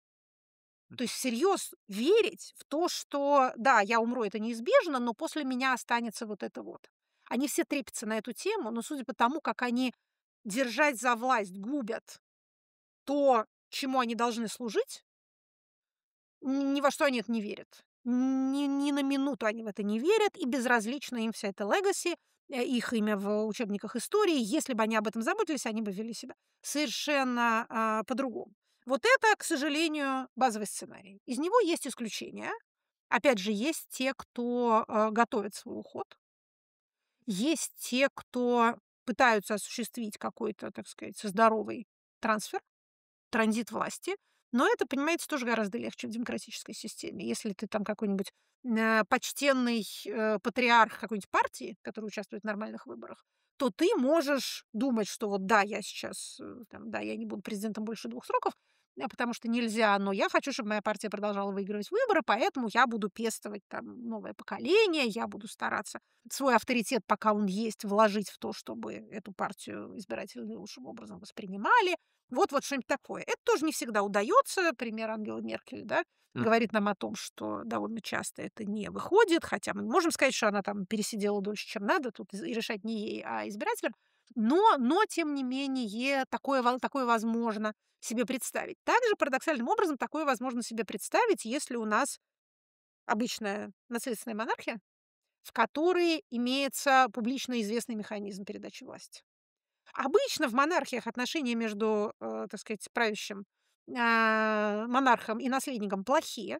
То есть всерьез верить в то, что да, я умру- это неизбежно, но после меня останется вот это вот. Они все трепятся на эту тему, но судя по тому, как они, держась за власть, губят то, чему они должны служить н ни во что они это не верят. Ни ни на минуту они в это не верят, и безразлична им вся эта legacy, э, их имя в учебниках истории. Если бы они об этом заботились, они бы вели себя совершенно, а, по-другому. Вот это, к сожалению, базовый сценарий. Из него есть исключения. Опять же, есть те, кто, э, готовит свой уход. Есть те, кто пытаются осуществить какой-то, так сказать, здоровый трансфер, транзит власти. Но это, понимаете, тоже гораздо легче в демократической системе. Если ты там какой-нибудь, э, почтенный, э, патриарх какой-нибудь партии, который участвует в нормальных выборах, то ты можешь думать, что вот да, я сейчас, э, там, да, я не буду президентом больше двух сроков, а, потому что нельзя, но я хочу, чтобы моя партия продолжала выигрывать выборы, поэтому я буду пестовать там новое поколение, я буду стараться свой авторитет, пока он есть, вложить в то, чтобы эту партию избиратели наилучшим образом воспринимали. Вот вот что-нибудь такое. Это тоже не всегда удается. Пример Ангелы Меркель, да, М. говорит нам о том, что довольно часто это не выходит, хотя мы не можем сказать, что она там пересидела дольше, чем надо, тут и решать не ей, а избирателям. Но, но тем не менее, такое, во- такое возможно себе представить. Также парадоксальным образом такое возможно себе представить, если у нас обычная наследственная монархия, в которой имеется публично известный механизм передачи власти. Обычно в монархиях отношения между, э, так сказать, правящим, а, монархом и наследником плохие.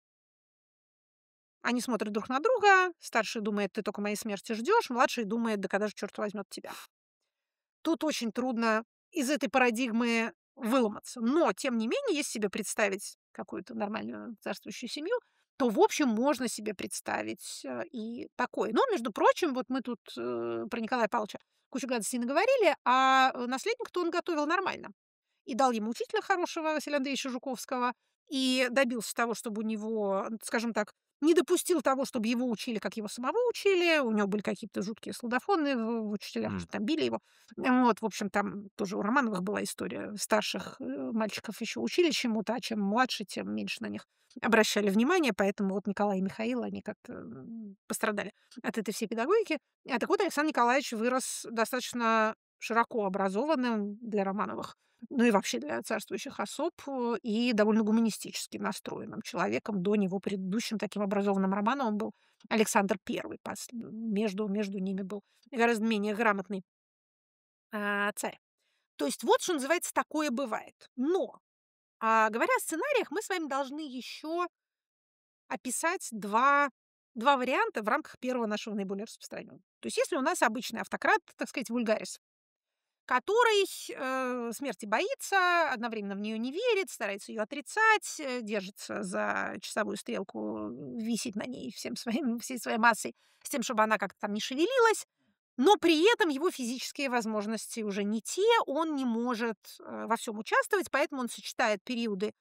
Они смотрят друг на друга. Старший думает: "Ты только моей смерти ждешь", младший думает: "Да когда же черт возьмет тебя?" Тут очень трудно из этой парадигмы выломаться. Но, тем не менее, если себе представить какую-то нормальную царствующую семью, то, в общем, можно себе представить, э, и такое. Но, между прочим, вот мы тут, э, про Николая Павловича кучу гадостей наговорили, а, э, наследника-то он готовил нормально. И дал ему учителя хорошего, Василия Андреевича Жуковского, и добился того, чтобы у него, н скажем так, не допустил того, чтобы его учили, как его самого учили. У него были какие-то жуткие солдафоны в в учителях, М. что там били его. Вот, в общем, там тоже у Романовых была история. Старших, э, мальчиков еще учили чему-то, а чем младше, тем меньше на них обращали внимание. Поэтому вот Николай и Михаил, они как-то, м, пострадали от этой всей педагогики. А, так вот, Александр Николаевич вырос достаточно широко образованным для Романовых, ну и вообще для царствующих особ, э, и довольно гуманистически настроенным человеком. До него предыдущим таким образованным Романовым был Александр Первый. Пос между между ними был гораздо менее грамотный, а, царь. То есть вот, что называется, такое бывает. Но, а, говоря о сценариях, мы с вами должны еще описать два два варианта в рамках первого нашего наиболее распространенного. То есть если у нас обычный автократ, так сказать, вульгарис, который, э, смерти боится, одновременно в нее не верит, старается ее отрицать, э, держится за часовую стрелку, э, висит на ней всем своим всей своей массой, с тем, чтобы она как-то там не шевелилась, но при этом его физические возможности уже не те, он не может, э, во всем участвовать, поэтому он сочетает периоды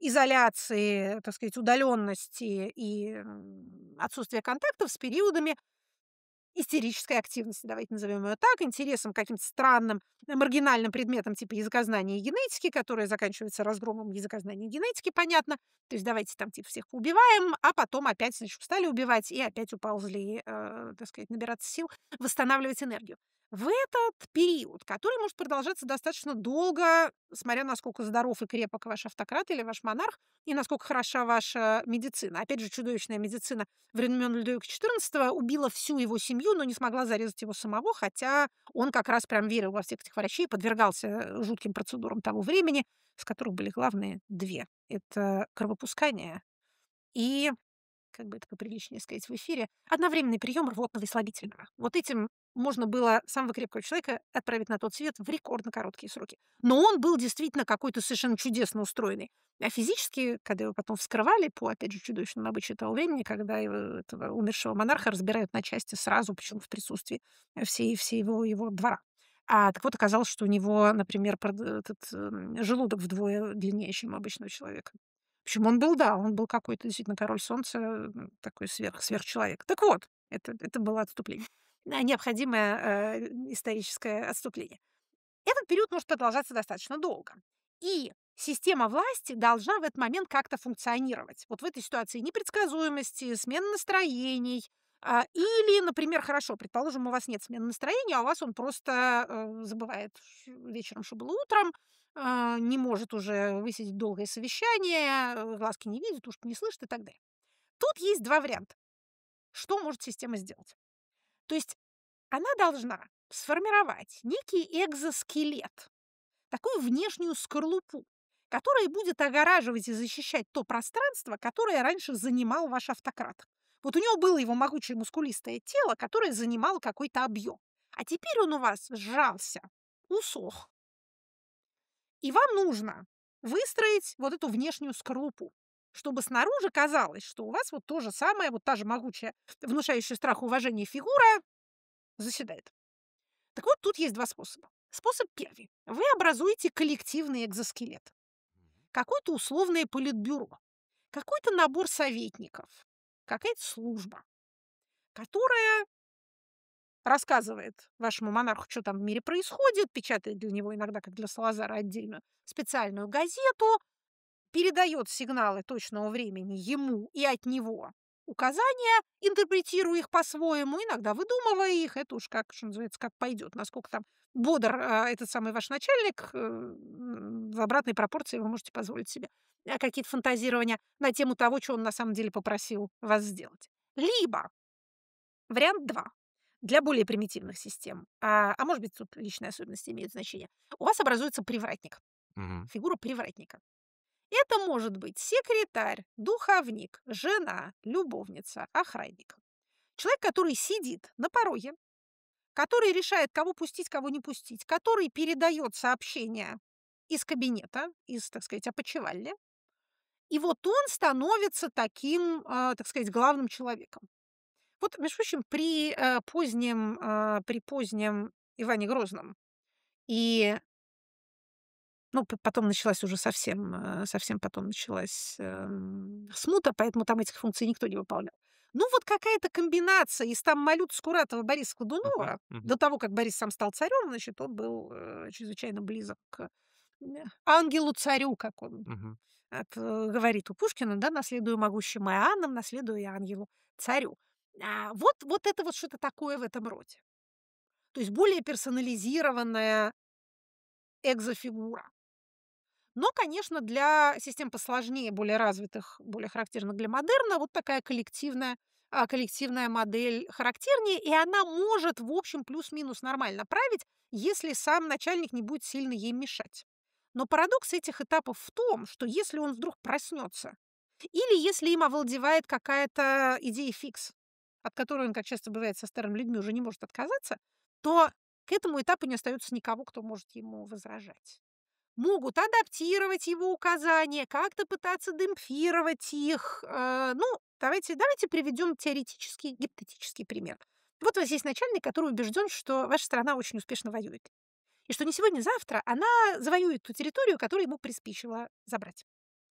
изоляции, так сказать, удаленности и, м, отсутствия контактов с периодами истерической активности, давайте назовем ее так, интересом к каким-то странным, э, маргинальным предметам типа языкознания и генетики, которые заканчиваются разгромом языкознания и генетики, понятно. То есть давайте там типа всех поубиваем, а потом опять, значит, стали убивать и опять уползли, э, так сказать, набираться сил, восстанавливать энергию. В этот период, который может продолжаться достаточно долго, смотря насколько здоров и крепок ваш автократ или ваш монарх, и насколько хороша ваша медицина. Опять же, чудовищная медицина времен Людовика четырнадцатого убила всю его семью, но не смогла зарезать его самого, хотя он как раз прям верил во всех этих врачей, подвергался, э, жутким процедурам того времени, из которых были главные две. Это кровопускание и, как бы это поприличнее сказать в эфире, одновременный прием рвотного и слабительного. Вот этим можно было самого крепкого человека отправить на тот свет в рекордно короткие сроки. Но он был действительно какой-то совершенно чудесно устроенный. А физически, когда его потом вскрывали по, опять же, чудовищному обычаю того времени, когда его, этого умершего монарха разбирают на части сразу, причем в присутствии всей, всего его двора. А так вот оказалось, что у него, например, прод- этот, м, желудок вдвое длиннее, чем у обычного человека. В общем, он был, да, он был какой-то действительно король солнца, м, такой сверх сверхчеловек. Так вот, это это было отступление, а, необходимое, э, историческое отступление. Этот период может продолжаться достаточно долго. И система власти должна в этот момент как-то функционировать. Вот в этой ситуации непредсказуемости, смены настроений. а, Или, например, хорошо, предположим, у вас нет смены настроения, а у вас он просто э, забывает ш- вечером, что было утром, а, не может уже высидеть долгое совещание, э, глазки не видит, ушки не слышит и так далее. Тут есть два варианта. Что может система сделать? То есть она должна сформировать некий экзоскелет, такую внешнюю скорлупу, которая будет огораживать и защищать то пространство, которое раньше занимал ваш автократ. Вот у него было его могучее мускулистое тело, которое занимало какой-то объем. А теперь он у вас сжался, усох. И вам нужно выстроить вот эту внешнюю скорлупу, чтобы снаружи казалось, что у вас вот то же самое, вот та же могучая, внушающая страх и уважение фигура заседает. Так вот, тут есть два способа. Способ первый. Вы образуете коллективный экзоскелет. Какое-то условное политбюро, какой-то набор советников, какая-то служба, которая рассказывает вашему монарху, что там в мире происходит, печатает для него иногда, как для Салазара, отдельную специальную газету, передает сигналы точного времени ему и от него указания, интерпретируя их по-своему, иногда выдумывая их. Это уж как, что называется, как пойдет. Насколько там бодр а, этот самый ваш начальник, э, м, в обратной пропорции вы можете позволить себе а, какие-то фантазирования на тему того, что он на самом деле попросил вас сделать. Либо вариант два. Для более примитивных систем, а, а может быть, тут личные особенности имеют значение, у вас образуется привратник, Мгм. фигура привратника. Это может быть секретарь, духовник, жена, любовница, охранник. Человек, который сидит на пороге, который решает, кого пустить, кого не пустить, который передает сообщения из кабинета, из, так сказать, опочивальни. И вот он становится таким, а, так сказать, главным человеком. Вот, между прочим, при э, позднем, а, при позднем Иване Грозном и ну, п потом началась уже совсем, э, совсем потом началась, эм, смута, поэтому там этих функций никто не выполнял. Ну, вот какая-то комбинация из там Малюты, Скуратова, Бориса Мгм. Годунова. Мгм. До того, как Борис сам стал царем, значит, он был, э, чрезвычайно близок к, м, ангелу-царю, как он Мгм. от э, говорит у Пушкина, да: "Наследую могущим Иоанном, наследую и ангелу-царю". А, вот вот это вот что-то такое в этом роде. То есть более персонализированная экзофигура. Но, конечно, для систем посложнее, более развитых, более характерных для модерна, вот такая коллективная, а, коллективная модель характернее, и она может, в общем, плюс-минус нормально править, если сам начальник не будет сильно ей мешать. Но парадокс этих этапов в том, что если он вдруг проснется, или если им овладевает какая-то идея фикс, от которой он, как часто бывает со старыми людьми, уже не может отказаться, то к этому этапу не остается никого, кто может ему возражать. Могут адаптировать его указания, как-то пытаться демпфировать их. Э, ну, давайте, давайте приведем теоретический, гипотетический пример. Вот у вас есть начальник, который убежден, что ваша страна очень успешно воюет. И что не сегодня-завтра она завоюет ту территорию, которую ему приспичило забрать.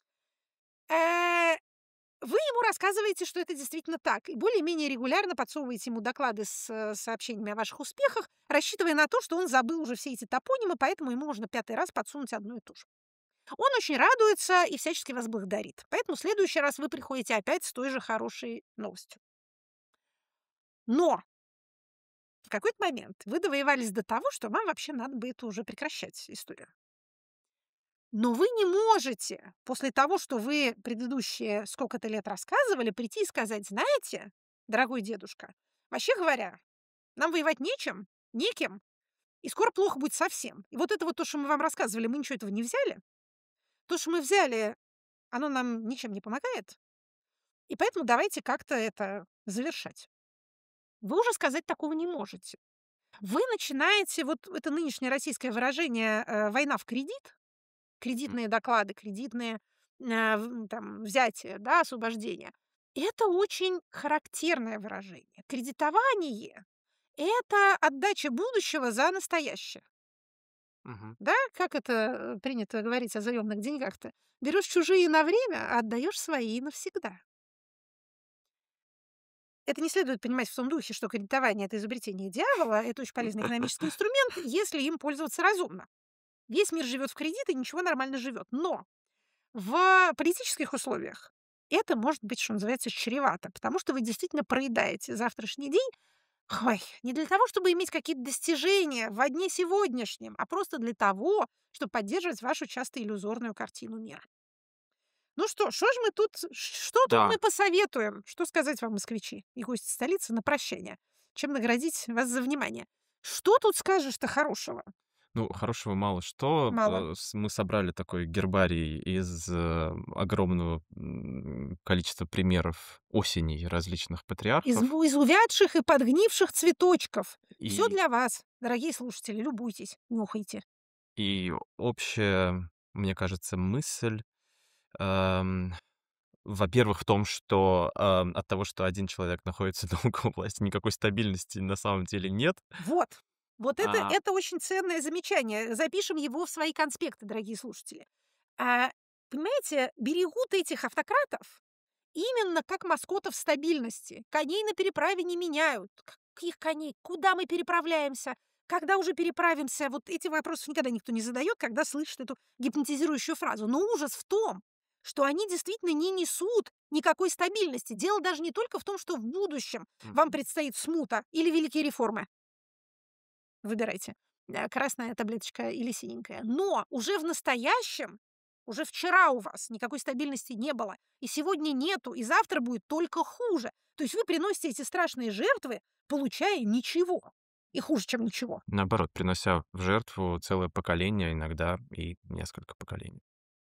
Э, Вы ему рассказываете, что это действительно так, и более-менее регулярно подсовываете ему доклады с э, сообщениями о ваших успехах, рассчитывая на то, что он забыл уже все эти топонимы, поэтому ему можно пятый раз подсунуть одну и ту же. Он очень радуется и всячески вас благодарит. Поэтому в следующий раз вы приходите опять с той же хорошей новостью. Но в какой-то момент вы довоевались до того, что вам вообще надо бы это уже прекращать историю. Но вы не можете после того, что вы предыдущие сколько-то лет рассказывали, прийти и сказать: знаете, дорогой дедушка, вообще говоря, нам воевать нечем, некем, и скоро плохо будет совсем. И вот это вот то, что мы вам рассказывали, мы ничего этого не взяли. То, что мы взяли, оно нам ничем не помогает. И поэтому давайте как-то это завершать. Вы уже сказать такого не можете. Вы начинаете, вот это нынешнее российское выражение э, «война в кредит», М. кредитные доклады, кредитные э, в- там, взятия, да, освобождения. Это очень характерное выражение. Кредитование– это отдача будущего за настоящее. Мгм. Да, как это э, принято говорить о заемных деньгах-то? Берешь чужие на время, а отдаешь свои навсегда. Это не следует понимать в том духе, что кредитование– это изобретение дьявола, это очень полезный экономический инструмент, если им пользоваться разумно. Весь мир живет в кредит, и ничего нормально живет. Но в политических условиях это может быть, что называется, чревато, потому что вы действительно проедаете завтрашний день, ой, не для того, чтобы иметь какие-то достижения во дне сегодняшнем, а просто для того, чтобы поддерживать вашу часто иллюзорную картину мира. Ну что, что ж мы тут, что тут Да. мы посоветуем? Что сказать вам, москвичи и гости столицы, на прощание? Чем наградить вас за внимание? Что тут скажешь-то хорошего? Ну, хорошего мало что. Мало. Э, с Мы собрали такой гербарий из, э, огромного, м, количества примеров осеней различных Из, патриархов. у- из увядших и подгнивших цветочков. Все И для вас, дорогие слушатели. Любуйтесь, нюхайте. и общая мне кажется, мысль, ам, во-первых, в том, что, ам, от того, что один человек находится долго у власти, никакой стабильности на самом деле нет. Вот. Вот это А, это очень ценное замечание. Запишем его в свои конспекты, дорогие слушатели. А, понимаете, берегут этих автократов именно как маскотов стабильности. Коней на переправе не меняют. Каких коней? Куда мы переправляемся? Когда уже переправимся? Вот эти вопросы никогда никто не задает, когда слышит эту гипнотизирующую фразу. Но ужас в том, что они действительно не несут никакой стабильности. Дело даже не только в том, что в будущем вам мгм. предстоит смута или великие реформы. Выбирайте, э, красная таблеточка или синенькая. Но уже в настоящем, уже вчера у вас никакой стабильности не было, и сегодня нету, и завтра будет только хуже. То есть вы приносите эти страшные жертвы, получая ничего. И хуже, чем ничего. Наоборот, принося в жертву целое поколение, иногда и несколько поколений.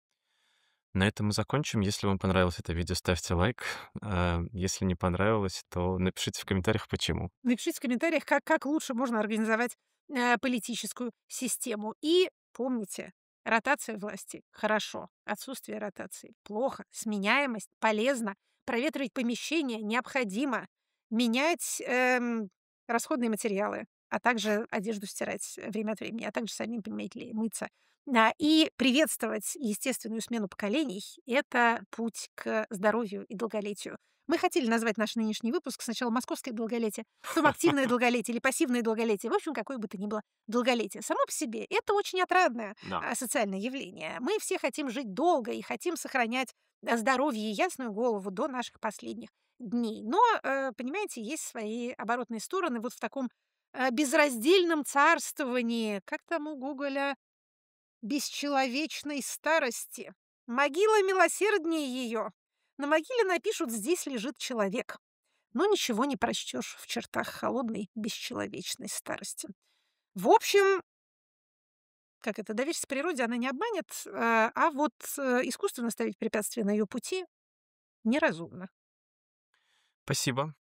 На этом мы закончим. Если вам понравилось это видео, ставьте лайк. А, если не понравилось, то напишите в комментариях, почему. Напишите в комментариях, как, как лучше можно организовать э, политическую систему. И помните, ротация власти — хорошо, отсутствие ротации — плохо, сменяемость — полезно, проветривать помещение — необходимо, менять эм, расходные материалы, а также одежду стирать время от времени, а также самим, понимаете ли, мыться. Да, и приветствовать естественную смену поколений — это путь к здоровью и долголетию. Мы хотели назвать наш нынешний выпуск сначала «Московское долголетие», потом «Активное долголетие» или «Пассивное долголетие». В общем, какое бы то ни было долголетие. Само по себе это очень отрадное Да. а, социальное явление. Мы все хотим жить долго и хотим сохранять а, здоровье и ясную голову до наших последних дней. Но, э, понимаете, есть свои оборотные стороны вот в таком э, безраздельном царствовании, как там у Гоголя, бесчеловечной старости. Могила милосерднее ее. На могиле напишут: «Здесь лежит человек». Но ничего не прочтешь в чертах холодной, бесчеловечной старости. В общем, как это, доверься природе, она не обманет, а а вот э, искусственно ставить препятствия на ее пути неразумно. Спасибо.